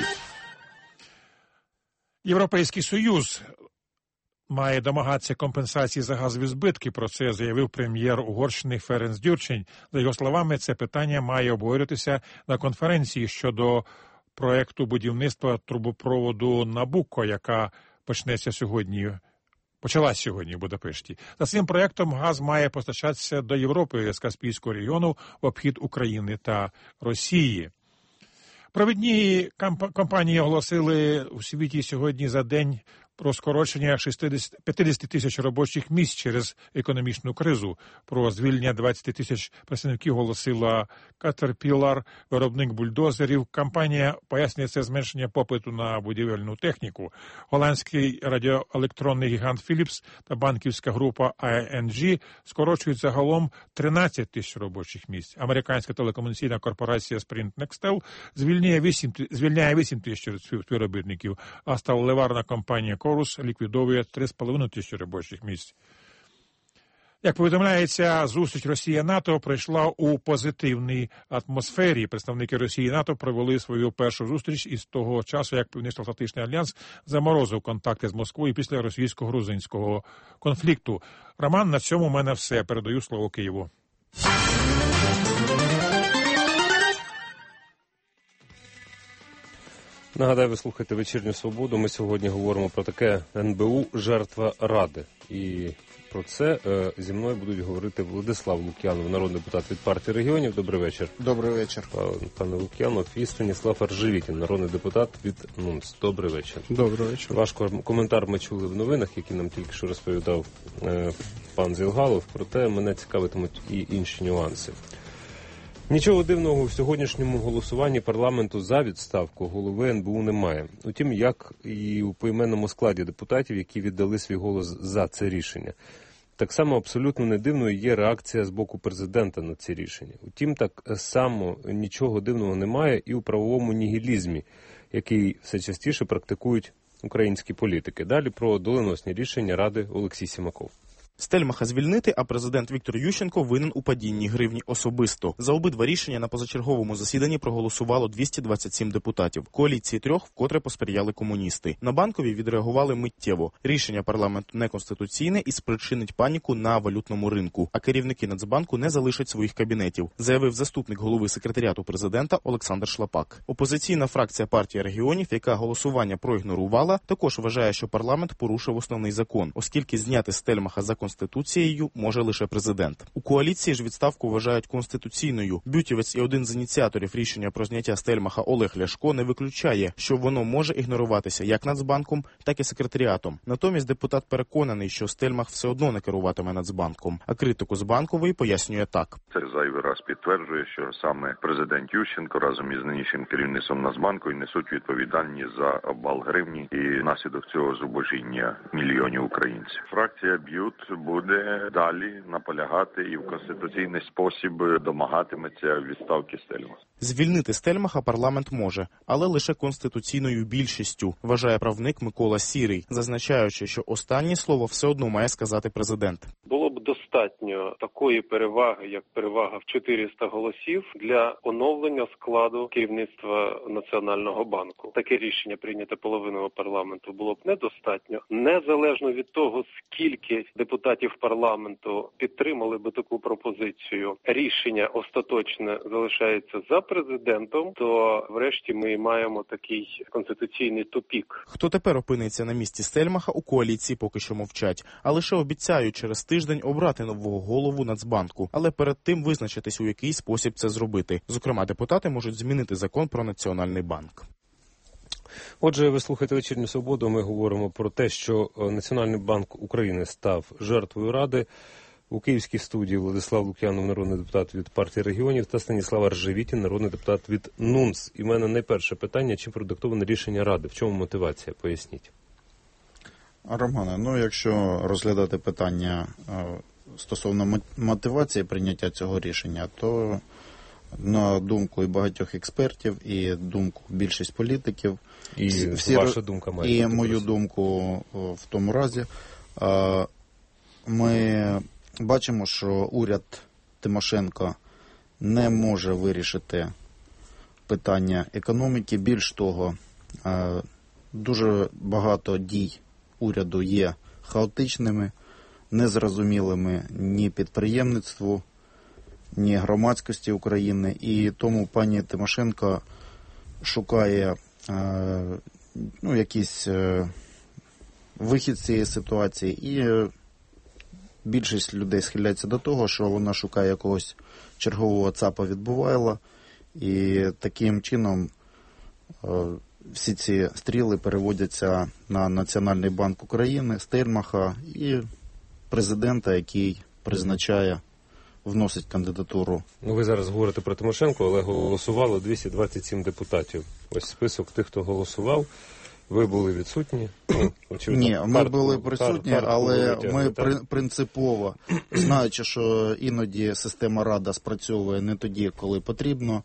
Європейський Союз має домагатися компенсації за газові збитки. Про це заявив прем'єр Угорщини Ференц Дюрчень. За його словами, це питання має обговорюватися на конференції щодо проекту будівництва трубопроводу Набуко, яка почалась сьогодні в Будапешті. За цим проектом газ має постачатися до Європи з Каспійського регіону в обхід України та Росії. Провідні компанії оголосили у світі сьогодні за день про скорочення 50 тисяч робочих місць через економічну кризу. Про звільнення 20 тисяч працівників оголосила Caterpillar, виробник бульдозерів. Компанія пояснює це зменшення попиту на будівельну техніку. Голландський радіоелектронний гігант Philips та банківська група ING скорочують загалом 13 тисяч робочих місць. Американська телекомунікаційна корпорація Sprint Nextel звільняє 8 тисяч співробітників, а сталеливарна компанія Корус ліквідовує 3,5 тисячі робочих місць. Як повідомляється, зустріч Росія-НАТО пройшла у позитивній атмосфері. Представники Росії і НАТО провели свою першу зустріч із того часу, як Північно-Атлантичний альянс заморозив контакти з Москвою після російсько-грузинського конфлікту. Роман, на цьому в мене все. Передаю слово Києву.
Нагадаю, ви слухаєте «Вечірню свободу». Ми сьогодні говоримо про таке НБУ «Жертва Ради». І про це зі мною будуть говорити Владислав Лук'янов, народний депутат від партії регіонів. Добрий вечір.
Добрий вечір.
Пане Лук'янов, і Станіслав Аржевітін, народний депутат від НУНС. Добрий вечір.
Добрий вечір.
Ваш коментар ми чули в новинах, які нам тільки що розповідав пан Зілгалов. Проте мене цікавитимуть і інші нюанси. Нічого дивного в сьогоднішньому голосуванні парламенту за відставку голови НБУ немає. Утім, як і у поіменному складі депутатів, які віддали свій голос за це рішення. Так само абсолютно не дивною є реакція з боку президента на ці рішення. Утім, так само нічого дивного немає і у правовому нігілізмі, який все частіше практикують українські політики. Далі про доленосні рішення Ради Олексій Сімаков.
Стельмаха звільнити, а президент Віктор Ющенко винен у падінні гривні особисто. За обидва рішення на позачерговому засіданні проголосувало 227 депутатів. Коаліції трьох вкотре посприяли комуністи. На Банковій відреагували миттєво. Рішення парламенту неконституційне і спричинить паніку на валютному ринку. А керівники Нацбанку не залишать своїх кабінетів, заявив заступник голови секретаріату президента Олександр Шлапак. Опозиційна фракція партії регіонів, яка голосування проігнорувала, також вважає, що парламент порушив основний закон, оскільки зняти Стельмаха за Конституцією може лише президент. У коаліції ж відставку вважають конституційною. Бютівець і один з ініціаторів рішення про зняття Стельмаха Олег Ляшко не виключає, що воно може ігноруватися як Нацбанком, так і секретаріатом. Натомість депутат переконаний, що Стельмах все одно не керуватиме Нацбанком. А критику з Банкової пояснює так.
Це зайвий раз підтверджує, що саме президент Ющенко разом із нинішнім керівництвом Нацбанку несуть відповідальність за обвал гривні і внаслідок цього зубожіння мільйонів українців. Фракція БЮТ буде далі наполягати і в конституційний спосіб домагатиметься відставки Стельмаха.
Звільнити Стельмаха парламент може, але лише конституційною більшістю, вважає правник Микола Сірий, зазначаючи, що останнє слово все одно має сказати президент.
Було б достатньо такої переваги, як перевага в 400 голосів для оновлення складу керівництва Національного банку. Таке рішення, прийняте половиною парламенту, було б недостатньо. Незалежно від того, скільки депутатів парламенту підтримали би таку пропозицію, рішення остаточне залишається за президентом, то врешті ми маємо такий конституційний тупік.
Хто тепер опиниться на місці Стельмаха, у коаліції поки що мовчать, а лише обіцяють через тиждень обрати нового голову Нацбанку, але перед тим визначитись, у який спосіб це зробити. Зокрема, депутати можуть змінити закон про Національний банк.
Отже, ви слухаєте «Вечірню свободу». Ми говоримо про те, що Національний банк України став жертвою Ради. У київській студії Владислав Лук'янов, народний депутат від партії регіонів, та Станіслав Аржевітін, народний депутат від НУНС. І в мене найперше питання, чим продиктоване рішення Ради? В чому мотивація? Поясніть.
Романе, якщо розглядати питання стосовно мотивації прийняття цього рішення, то на думку і багатьох експертів, і думку більшість політиків,
і ваша думка має
і мою думку в тому разі, ми бачимо, що уряд Тимошенко не може вирішити питання економіки. Більш того, дуже багато дій уряду є хаотичними, незрозумілими ні підприємництву, ні громадськості України. І тому пані Тимошенко шукає якийсь вихід з цієї ситуації. І більшість людей схиляється до того, що вона шукає якогось чергового ЦАПа від Бувайла і таким чином всі ці стріли переводяться на Національний банк України, Стельмаха і президента, який призначає, вносить кандидатуру.
Ну, ви зараз говорите про Тимошенко, але голосувало 227 депутатів. Ось список тих, хто голосував. Ви були відсутні? Очевидно,
Ні, ми були присутні, але ми принципово, знаючи, що іноді система Рада спрацьовує не тоді, коли потрібно,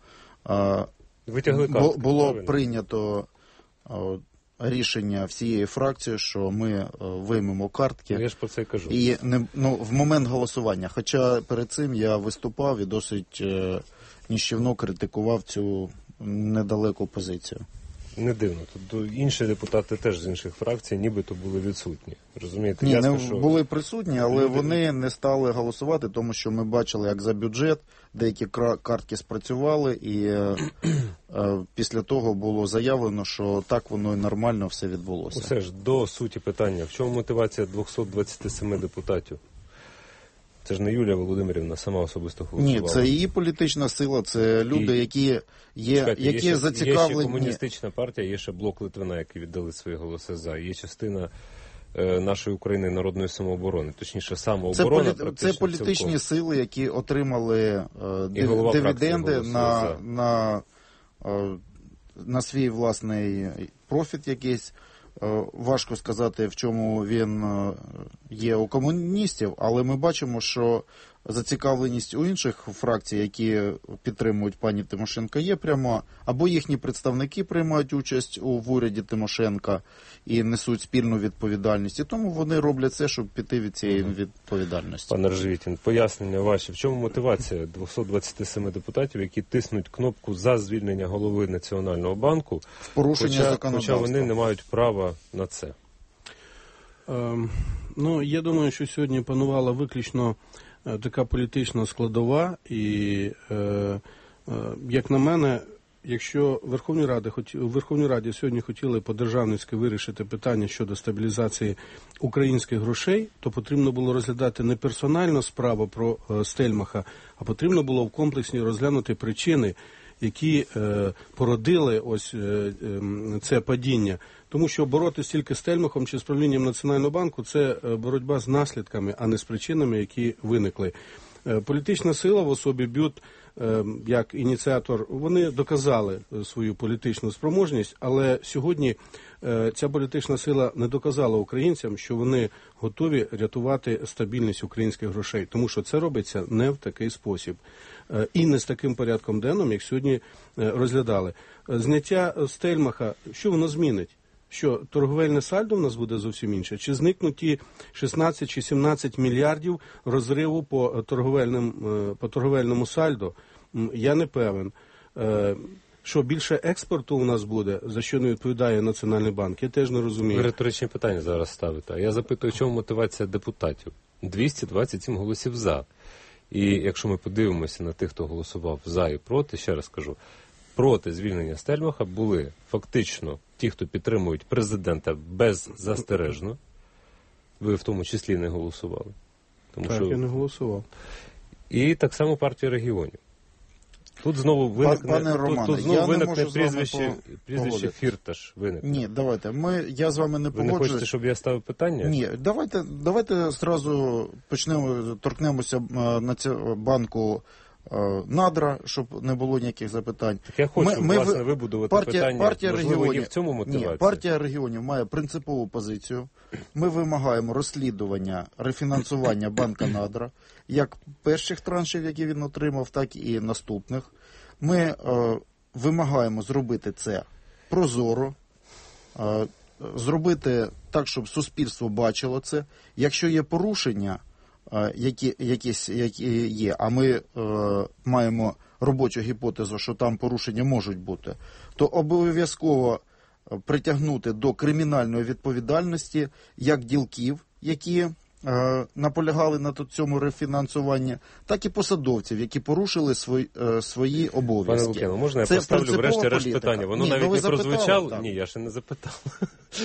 було прийнято рішення всієї фракції, що ми виймемо картки.
Я ж про це й кажу.
І в момент голосування. Хоча перед цим я виступав і досить нищівно критикував цю недалеку позицію.
Не дивно. Тут інші депутати теж з інших фракцій нібито були відсутні. Розумієте?
Ні, не були присутні, але вони не стали голосувати, тому що ми бачили, як за бюджет деякі картки спрацювали, і після того було заявлено, що так воно і нормально все відбулося.
Усе ж, до суті питання. В чому мотивація 227 депутатів? Це ж не Юлія Володимирівна сама особисто голосувала.
Ні, це її політична сила, це люди, які зацікавлені.
Є ще комуністична партія, є ще блок Литвина, які віддали свої голоси за. Є частина нашої України народної самооборони, точніше самооборона.
Це політичні сили, які отримали дивіденди на свій власний профіт якийсь. Важко сказати, в чому він є у комуністів, але ми бачимо, що зацікавленість у інших фракцій, які підтримують пані Тимошенко, є прямо, або їхні представники приймають участь в уряді Тимошенка і несуть спільну відповідальність, і тому вони роблять все, щоб піти від цієї відповідальності.
Пане Ржевітін, пояснення ваші. В чому мотивація 227 депутатів, які тиснуть кнопку за звільнення голови Національного банку,
в порушення законодавства?
Хоча вони не мають права на це?
Я думаю, що сьогодні панувала виключно така політична складова, і, як на мене, якщо в Верховній Раді сьогодні хотіли по-державницьки вирішити питання щодо стабілізації українських грошей, то потрібно було розглядати не персонально справу про Стельмаха, а потрібно було в комплексі розглянути причини, які породили ось це падіння. Тому що боротися тільки з Стельмахом чи з правлінням Національного банку – це боротьба з наслідками, а не з причинами, які виникли. Політична сила в особі БЮТ, як ініціатор, вони доказали свою політичну спроможність, але сьогодні ця політична сила не доказала українцям, що вони готові рятувати стабільність українських грошей, тому що це робиться не в такий спосіб. І не з таким порядком денним, як сьогодні розглядали. Зняття Стельмаха, що воно змінить? Що торговельне сальдо в нас буде зовсім інше? Чи зникнуть ті 16 чи 17 мільярдів розриву по торговельному сальдо? Я не певен. Що більше експорту у нас буде, за що не відповідає Національний банк, я теж не розумію.
Ви риторичні питання зараз ставите. А я запитую, в чому мотивація депутатів? 227 голосів «за». І якщо ми подивимося на тих, хто голосував «за» і «проти», ще раз кажу, проти звільнення Стельмаха були фактично ті, хто підтримують президента беззастережно. Ви в тому числі не голосували.
Так, я не голосував.
І так само партія регіонів. Тут знову виникне прізвище Фірташ.
Ні, давайте. Я з вами не погоджуюсь.
Ви не хочете, щоб я ставив питання?
Ні, давайте зразу торкнемося банку Надра, щоб не було ніяких запитань.
Так я хочу, власне, вибудувати питання. Можливо, є в цьому мотивація?
Ні, партія регіонів має принципову позицію. Ми вимагаємо розслідування, рефінансування банка Надра, як перших траншів, які він отримав, так і наступних. Ми вимагаємо зробити це прозоро, зробити так, щоб суспільство бачило це. Якщо є порушення, які є, а ми маємо робочу гіпотезу, що там порушення можуть бути, то обов'язково притягнути до кримінальної відповідальності як ділків, які наполягали на цьому рефінансуванні, так і посадовців, які порушили свої обов'язки.
Пане Лук'яно, можна я поставлю врешті-решт питання? Воно навіть не прозвучало. Ні, я ще не запитав.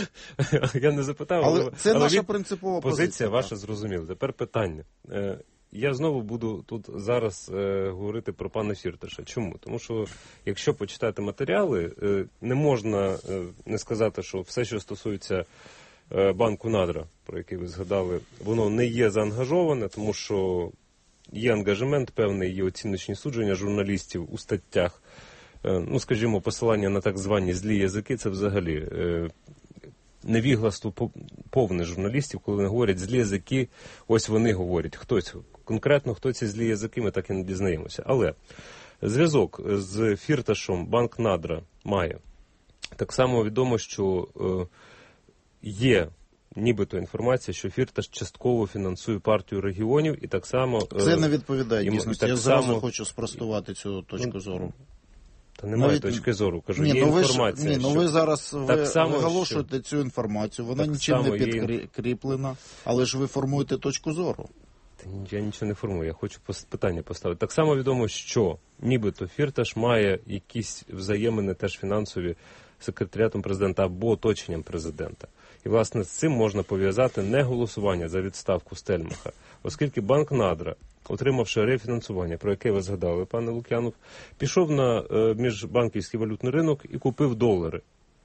Але це наша принципова
позиція ваша зрозуміла. Тепер питання. я знову буду тут зараз говорити про пана Фірташа. Чому? Тому що, якщо почитати матеріали, не можна не сказати, що все, що стосується банку Надра, про який ви згадали, воно не є заангажоване, тому що є ангажемент певний, є оціночні судження журналістів у статтях. Ну, скажімо, посилання на так звані злі язики – це взагалі невігластво повне журналістів, коли вони говорять злі язики, ось вони говорять. Хтось, конкретно хто ці злі язики, ми так і не дізнаємося. Але зв'язок з Фірташом банк Надра має. Так само відомо, що є нібито інформація, що Фірташ частково фінансує партію регіонів і так само...
Це не відповідає дійсності. Я зразу хочу спростувати цю точку зору.
Та немає точки зору, кажу, є інформація.
Ви зараз виголошуєте цю інформацію, вона нічим не підкріплена, але ж ви формуєте точку зору.
Я нічого не формую, я хочу питання поставити. Так само відомо, що нібито Фірташ має якісь взаємини теж фінансові з секретаріатом президента або оточенням президента. І, власне, з цим можна пов'язати не голосування за відставку Стельмаха, оскільки банк Надра, отримавши рефінансування, про яке ви згадали, пане Лук'янов, пішов на міжбанківський валютний ринок і купив долари.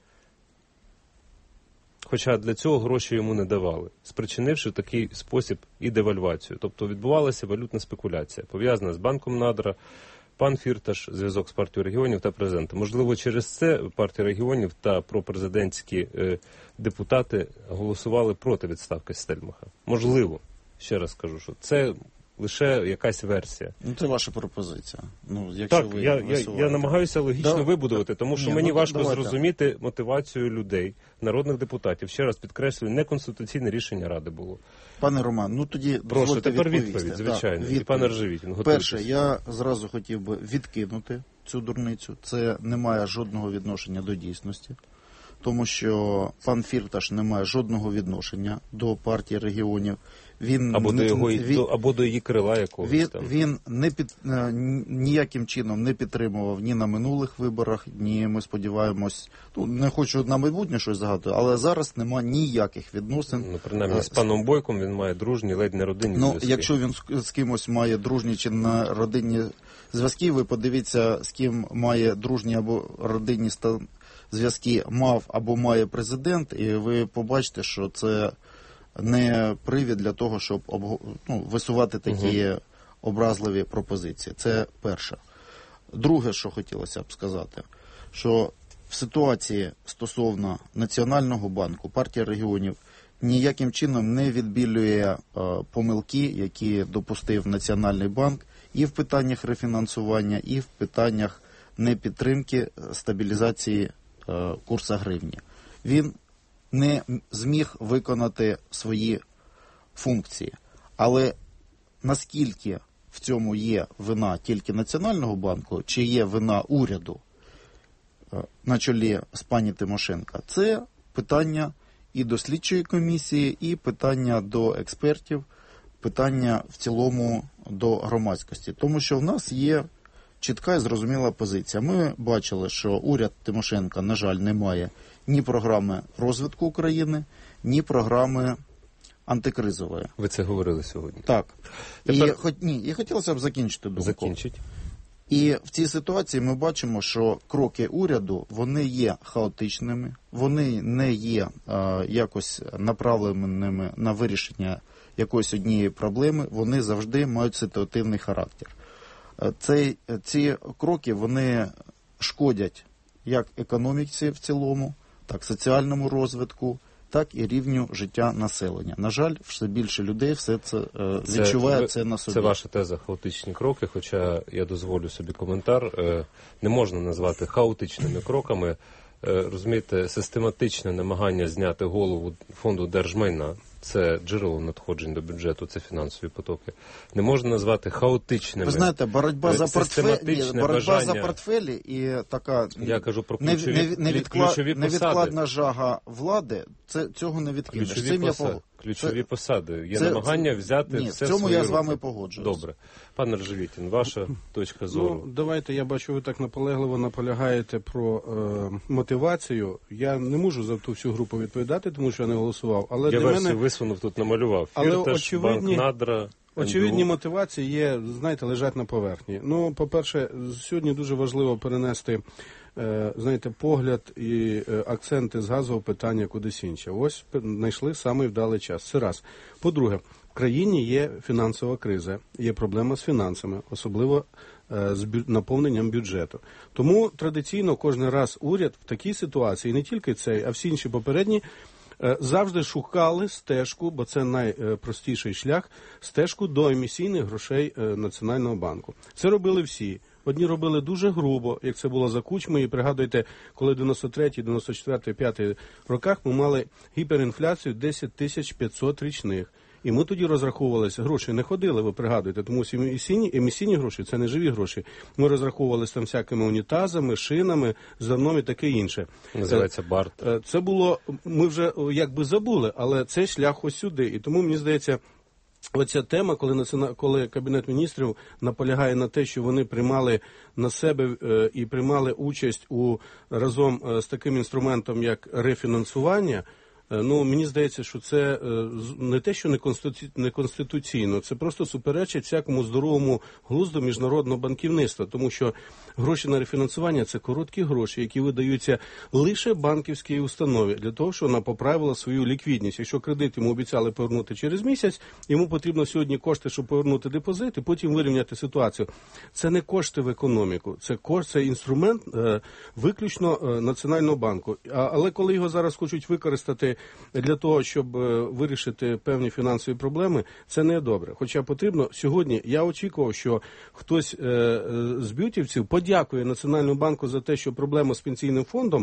Хоча для цього гроші йому не давали, спричинивши в такий спосіб і девальвацію. Тобто відбувалася валютна спекуляція, пов'язана з банком Надра, пан Фірташ, зв'язок з партією регіонів та президентом. Можливо, через це партія регіонів та пропрезидентські депутати голосували проти відставки Стельмаха. Можливо, ще раз кажу, що це лише якась версія.
Ну, це ваша пропозиція.
Так, я намагаюся логічно вибудувати, тому що мені важко зрозуміти мотивацію людей, народних депутатів. Ще раз підкреслюю, неконституційне рішення Ради було.
Пане Роман, тоді
прошу, тепер відповідь, звичайно. І пане Ржевітін, готуйтесь.
Перше, я зразу хотів би відкинути цю дурницю. Це не має жодного відношення до дійсності. Тому що пан Фірташ не має жодного відношення до партії регіонів. Він
або до її крила якогось там.
Він ніяким чином не підтримував ні на минулих виборах, ні, ми сподіваємось, не хочу на майбутнє щось загадувати, але зараз немає ніяких відносин.
Принаймні з паном Бойком він має дружні, ледь не родинні зв'язки.
Якщо він з кимось має дружні чи на родинні зв'язки, ви подивіться, з ким має дружні або родинні зв'язки мав або має президент, і ви побачите, що це не привід для того, щоб висувати такі образливі пропозиції. Це перше. Друге, що хотілося б сказати, що в ситуації стосовно Національного банку партія регіонів ніяким чином не відбілює помилки, які допустив Національний банк і в питаннях рефінансування, і в питаннях непідтримки стабілізації курсу гривні. Він не зміг виконати свої функції. Але наскільки в цьому є вина тільки Національного банку, чи є вина уряду на чолі з пані Тимошенко, це питання і до слідчої комісії, і питання до експертів, питання в цілому до громадськості. Тому що в нас є чітка і зрозуміла позиція. Ми бачили, що уряд Тимошенко, на жаль, не має ні програми розвитку України, ні програми антикризової.
Ви це говорили сьогодні.
Так. І хотілося б закінчити думку.
Закінчить.
І в цій ситуації ми бачимо, що кроки уряду, вони є хаотичними, вони не є якось направленими на вирішення якоїсь однієї проблеми, вони завжди мають ситуативний характер. Ці кроки, вони шкодять як економіці в цілому, так соціальному розвитку, так і рівню життя населення. На жаль, все більше людей все це відчуває це на собі.
Це ваша теза хаотичні кроки, хоча я дозволю собі коментар. Не можна назвати хаотичними кроками. Розумієте, систематичне намагання зняти голову фонду держмайна, це джерело надходжень до бюджету, це фінансові потоки. Не можна назвати хаотичними.
Ви знаєте, боротьба за портфелі і така невідкладна жага влади, цього не відкинеш.
Ключові посади. Є намагання взяти все в
цьому я з вами погоджуюсь.
Добре. Пане Ржевітін, ваша точка зору.
Давайте, я бачу, ви так наполегливо наполягаєте про мотивацію. Я не можу за ту всю групу відповідати, тому що я не голосував. Але
я версію висунув, тут намалював. Фірташ, банк Надра.
Очевидні мотивації є, знаєте, лежать на поверхні. Ну, по-перше, сьогодні дуже важливо перенести, знаєте, погляд і акценти з газового питання кудись інше. Ось знайшли самий вдалий час. Це раз. По-друге, в країні є фінансова криза, є проблема з фінансами, особливо з наповненням бюджету. Тому традиційно кожен раз уряд в такій ситуації, не тільки цей, а всі інші попередні, завжди шукали стежку, бо це найпростіший шлях, стежку до емісійних грошей Національного банку. Це робили всі. Одні робили дуже грубо, як це було за Кучми, і пригадуйте, коли в 93-й, 94-й, 5-й роках ми мали гіперінфляцію 10 500 річних. І ми тоді розраховувалися, гроші не ходили, ви пригадуєте, тому що емісійні гроші – це не живі гроші. Ми розраховувалися там всякими унітазами, шинами, зерном і таке інше.
Називається бартер.
Це було, ми вже якби забули, але цей шлях ось сюди. І тому, мені здається, оця тема, коли Кабінет міністрів наполягає на те, що вони приймали на себе і приймали участь разом з таким інструментом, як рефінансування, ну, мені здається, що це не те, що не конституційно, це просто суперечить всякому здоровому глузду міжнародного банківництва, тому що гроші на рефінансування – це короткі гроші, які видаються лише банківській установі для того, щоб вона поправила свою ліквідність. Якщо кредит йому обіцяли повернути через місяць, йому потрібно сьогодні кошти, щоб повернути депозит і потім вирівняти ситуацію. Це не кошти в економіку, це інструмент виключно Національного банку. Але коли його зараз хочуть використати для того, щоб вирішити певні фінансові проблеми, це не добре. Хоча потрібно сьогодні, я очікував, що хтось з б'ютівців подякує Національному банку за те, що проблеми з пенсійним фондом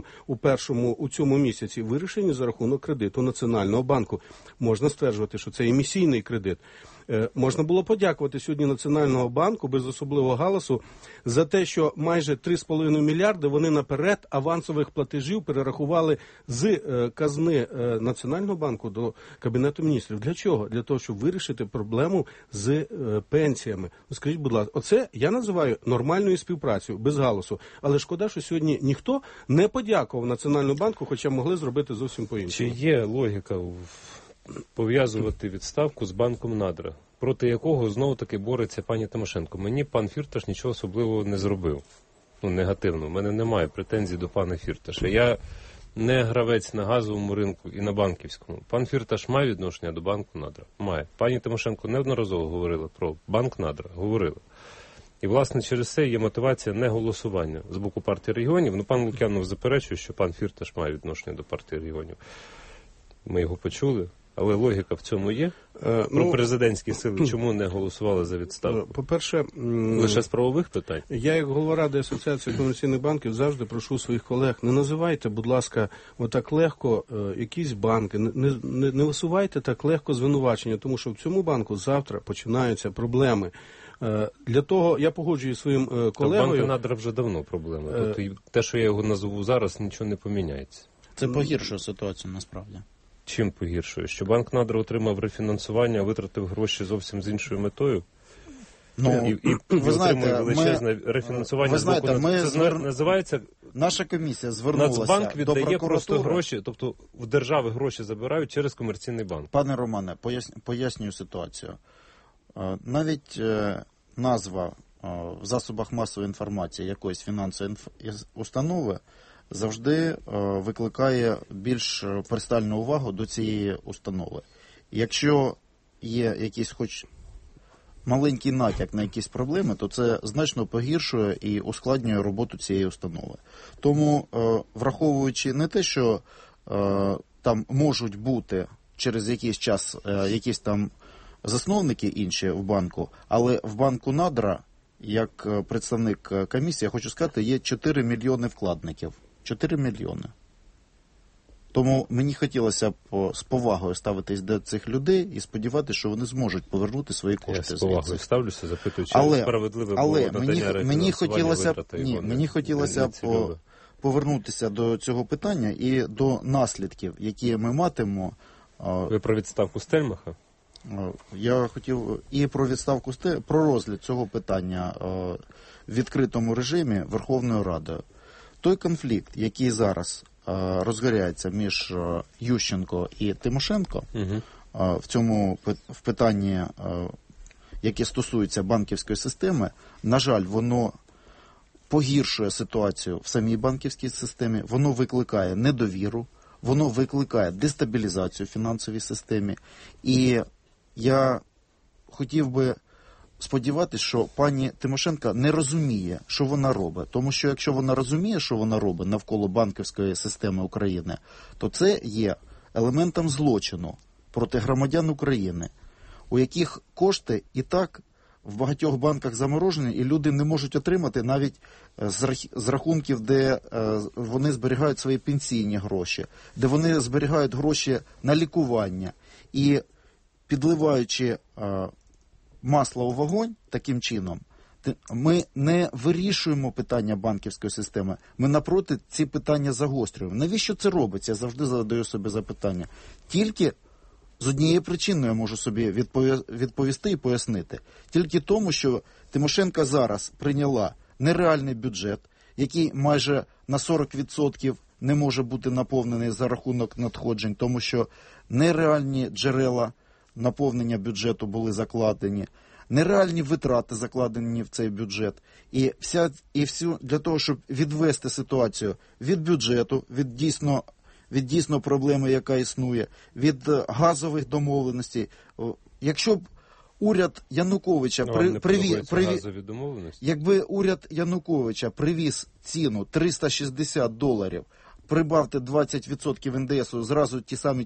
у цьому місяці вирішені за рахунок кредиту Національного банку. Можна стверджувати, що це емісійний кредит. Можна було подякувати сьогодні Національного банку без особливого галасу за те, що майже 3,5 мільярди вони наперед авансових платежів перерахували з казни Національного банку до Кабінету міністрів. Для чого? Для того, щоб вирішити проблему з пенсіями. Скажіть, будь ласка, оце я називаю нормальною співпрацею, без галасу. Але шкода, що сьогодні ніхто не подякував Національному банку, хоча могли зробити зовсім по-іншому.
Чи є логіка пов'язувати відставку з банком Надра, проти якого знову-таки бореться пані Тимошенко? Мені пан Фірташ нічого особливого не зробив. Ну, негативно. У мене немає претензій до пана Фірташа. Я не гравець на газовому ринку і на банківському. Пан Фірташ має відношення до банку Надра? Має. Пані Тимошенко неодноразово говорила про банк Надра. Говорила. І, власне, через це є мотивація неголосування з боку партії регіонів. Ну, пан Лук'янов заперечує, що пан Фірташ має відношення до партії регіонів. Ми його почули. Але логіка в цьому є? Про президентські сили чому не голосували за відставку?
По-перше,
лише з правових питань?
Я, як голова Ради Асоціації комерційних банків, завжди прошу своїх колег, не називайте, будь ласка, отак легко якісь банки, не висувайте так легко звинувачення, тому що в цьому банку завтра починаються проблеми. Для того я погоджую своїм колегою...
Банки Надра вже давно проблеми. Тобто те, що я його назву зараз, нічого не поміняється.
Це погіршує ситуацію, насправді.
Чим погіршує? Що банк Надра отримав рефінансування, а витратив гроші зовсім з іншою метою?
Ну,
і отримує величезне рефінансування.
Ви знаєте,
це називається...
Наша комісія звернулася
Нацбанк віддає
до прокуратури.
Просто гроші, тобто в держави гроші забирають через комерційний банк.
Пане Романе, пояснюю ситуацію. Навіть назва в засобах масової інформації якоїсь фінансової установи завжди викликає більш пристальну увагу до цієї установи. Якщо є якийсь хоч маленький натяк на якісь проблеми, то це значно погіршує і ускладнює роботу цієї установи. Тому, враховуючи не те, що там можуть бути через якийсь час якісь там засновники інші в банку, але в банку Надра, як представник комісії, я хочу сказати, є 4 мільйони вкладників. 4 мільйони. Тому мені хотілося б з повагою ставитись до цих людей і сподіватися, що вони зможуть повернути свої кошти.
Я з повагою ставлюся, запитую, чи справедливе було надання рефінансування.
Мені хотілося б повернутися до цього питання і до наслідків, які ми матимемо.
Ви про відставку Стельмаха?
Я хотів і про відставку про розгляд цього питання в відкритому режимі Верховною Радою. Той конфлікт, який зараз розгоряється між Ющенко і Тимошенко, в питанні яке стосується банківської системи, на жаль, воно погіршує ситуацію в самій банківській системі, воно викликає недовіру, воно викликає дестабілізацію в фінансовій системі. І я хотів би сподіватися, що пані Тимошенко не розуміє, що вона робить. Тому що якщо вона розуміє, що вона робить навколо банківської системи України, то це є елементом злочину проти громадян України, у яких кошти і так в багатьох банках заморожені, і люди не можуть отримати навіть з рахунків, де вони зберігають свої пенсійні гроші, де вони зберігають гроші на лікування. І підливаючи масло у вогонь таким чином, ми не вирішуємо питання банківської системи, ми напроти ці питання загострюємо. Навіщо це робиться? Я завжди задаю собі запитання. Тільки з однієї причини я можу собі відповісти і пояснити. Тільки тому, що Тимошенко зараз прийняла нереальний бюджет, який майже на 40% не може бути наповнений за рахунок надходжень, тому що нереальні джерела наповнення бюджету були закладені, нереальні витрати закладені в цей бюджет. І всю для того, щоб відвести ситуацію від бюджету, від дійсно проблеми, яка існує, від газових домовленостей. Якщо б уряд Януковича якби уряд Януковича привіз ціну $360, прибавте 20% НДСу, зразу ті самі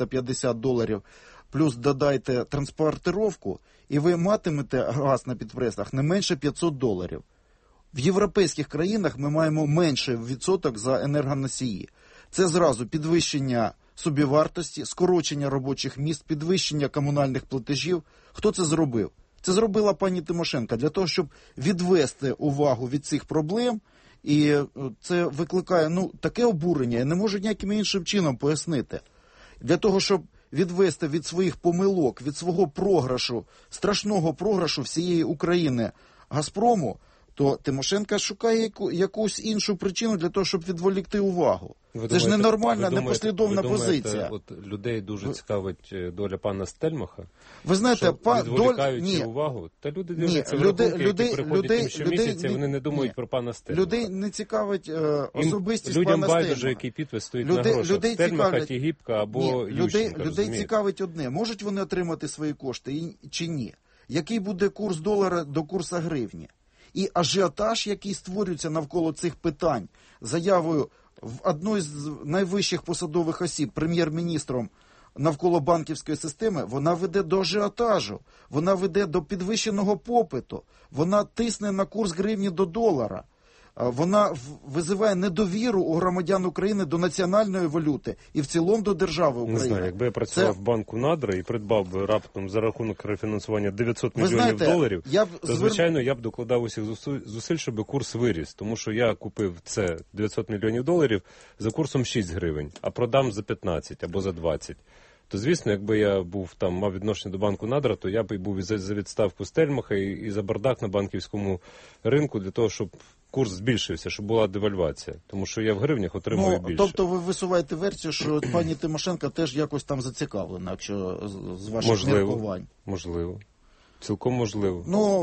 $450, плюс додайте транспортировку, і ви матимете газ на підприємствах не менше $500. В європейських країнах ми маємо менше відсоток за енергоносії. Це зразу підвищення собівартості, скорочення робочих місць, підвищення комунальних платежів. Хто це зробив? Це зробила пані Тимошенко для того, щоб відвести увагу від цих проблем. І це викликає таке обурення, я не можу ніяким іншим чином пояснити. Для того, щоб відвести від своїх помилок, від свого програшу, страшного програшу всієї України Газпрому, то Тимошенко шукає якусь іншу причину для того, щоб відволікти увагу. Це ж ненормальна, непослідовна позиція.
От людей дуже цікавить доля пана Стельмаха.
Ви знаєте,
відволікаючи увагу, та люди дивляться в рахунки, які приходять щомісяця, вони не думають про пана Стельмаха.
Людей не цікавить особистість пана
Людям
Стельмаха.
байдуже, який підпис стоїть на грошах. Стельмаха, Тігіпка або Ющенка.
Людей цікавить одне. Можуть вони отримати свої кошти чи ні? Який буде курс долара до курсу гривні? І ажіотаж, який створюється навколо цих питань, заявою в одної з найвищих посадових осіб, прем'єр-міністром, навколо банківської системи, вона веде до ажіотажу, вона веде до підвищеного попиту, вона тисне на курс гривні до долара, вона визиває недовіру у громадян України до національної валюти і в цілому до держави України.
Не знаю, якби я працював в банку Надра і придбав би раптом за рахунок рефінансування $900 мільйонів, то, звичайно, я б докладав усіх зусиль, щоб курс виріс. Тому що я купив це $900 мільйонів за курсом 6 гривень, а продам за 15 або за 20. То, звісно, якби я мав відношення до банку Надра, то я б і був за відставку Стельмаха і за бардак на банківському ринку для того, щоб курс збільшився, щоб була девальвація. Тому що я в гривнях отримую більше.
Тобто ви висуваєте версію, що пані Тимошенко теж якось там зацікавлена, якщо з ваших міркувань.
Можливо. Цілком можливо.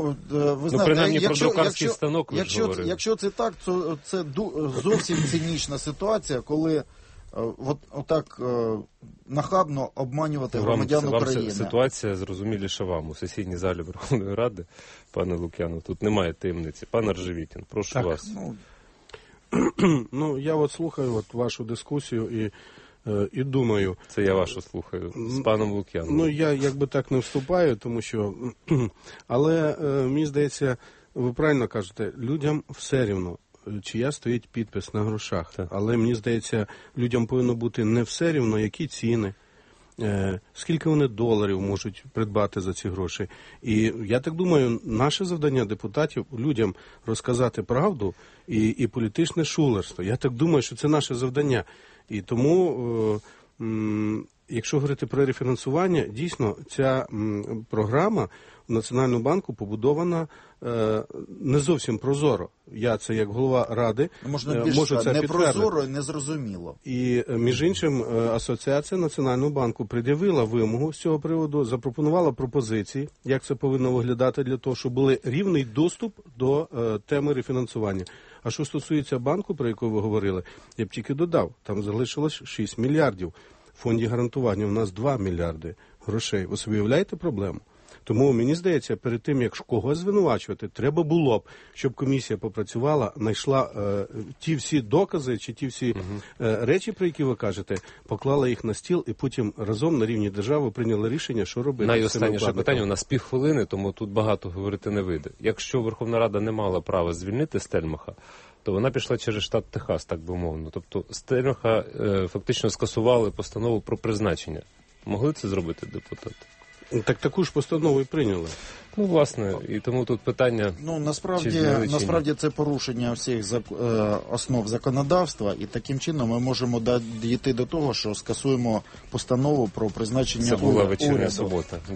Ви знаєте,
принаймні про друкарський станок ви ж говорили.
Якщо це так, то це зовсім цинічна ситуація, коли отак нахабно обманювати громадян України.
Вам ситуація зрозуміліша вам у сесійній залі Верховної Ради, пане Лук'янов. Тут немає таємниці. Пане Ржевітін, прошу вас.
Я слухаю вашу дискусію і думаю...
Це я вашу слухаю з паном Лук'яновим.
Я якби так не вступаю, тому що... Але мені здається, ви правильно кажете, людям все рівно, чия стоїть підпис на грошах. Так. Але, мені здається, людям повинно бути не все рівно, які ціни, скільки вони доларів можуть придбати за ці гроші. І я так думаю, наше завдання депутатів людям розказати правду і політичне шулерство. Я так думаю, що це наше завдання. І тому якщо говорити про рефінансування, дійсно ця програма в Національному банку побудована не зовсім прозоро. Я це як голова Ради
можу
це
не
підтвердити.
прозоро і не зрозуміло.
І, між іншим, Асоціація Національного банку пред'явила вимогу з цього приводу, запропонувала пропозиції, як це повинно виглядати для того, щоб був рівний доступ до теми рефінансування. А що стосується банку, про який ви говорили, я б тільки додав, там залишилось 6 мільярдів. В фонді гарантування у нас 2 мільярди грошей. Ви собі уявляєте проблему? Тому, мені здається, перед тим, як когось звинувачувати, треба було б, щоб комісія попрацювала, знайшла ті всі докази, чи ті всі речі, про які ви кажете, поклала їх на стіл і потім разом на рівні держави прийняли рішення, що робити.
Найостанніше питання, у нас півхвилини, тому тут багато говорити не вийде. Якщо Верховна Рада не мала права звільнити Стельмаха, то вона пішла через штат Техас, так би мовно. Тобто Стельмаха фактично скасували постанову про призначення. Могли це зробити депутати?
Так таку ж постанову і прийняли.
Ну, власне, і тому тут питання...
Ну, насправді це порушення всіх основ законодавства, і таким чином ми можемо дійти до того, що скасуємо постанову про призначення уряду.
Це була вечірня субота.